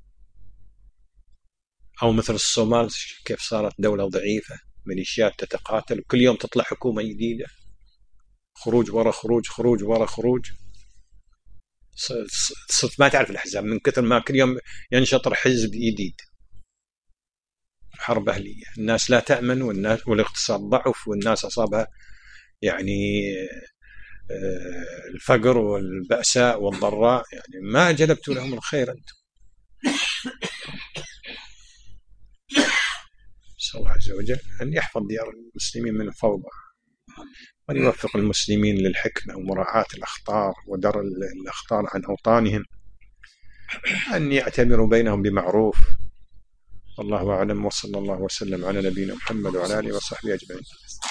أو مثل الصومال كيف صارت دولة ضعيفة، ميليشيات تتقاتل كل يوم تطلع حكومة جديدة، خروج ورا خروج، خروج ورا خروج. صرت ما تعرف الأحزاب من كثر ما كل يوم ينشطر حزب جديد. حرب أهلية، الناس لا تأمن، والاقتصاد ضعف، والناس أصابها يعني الفقر والبأساء والضراء. يعني ما جلبتوا لهم الخير أنتم. نسأل الله عز وجل أن يحفظ ديار المسلمين من الفوضى، وأن يوفق المسلمين للحكمة ومراعاة الأخطار ودر الأخطار عن أوطانهم، أن يعتمروا بينهم بمعروف. والله أعلم، وصلى الله وسلم على نبينا محمد وعلى آله وصحبه أجمعين.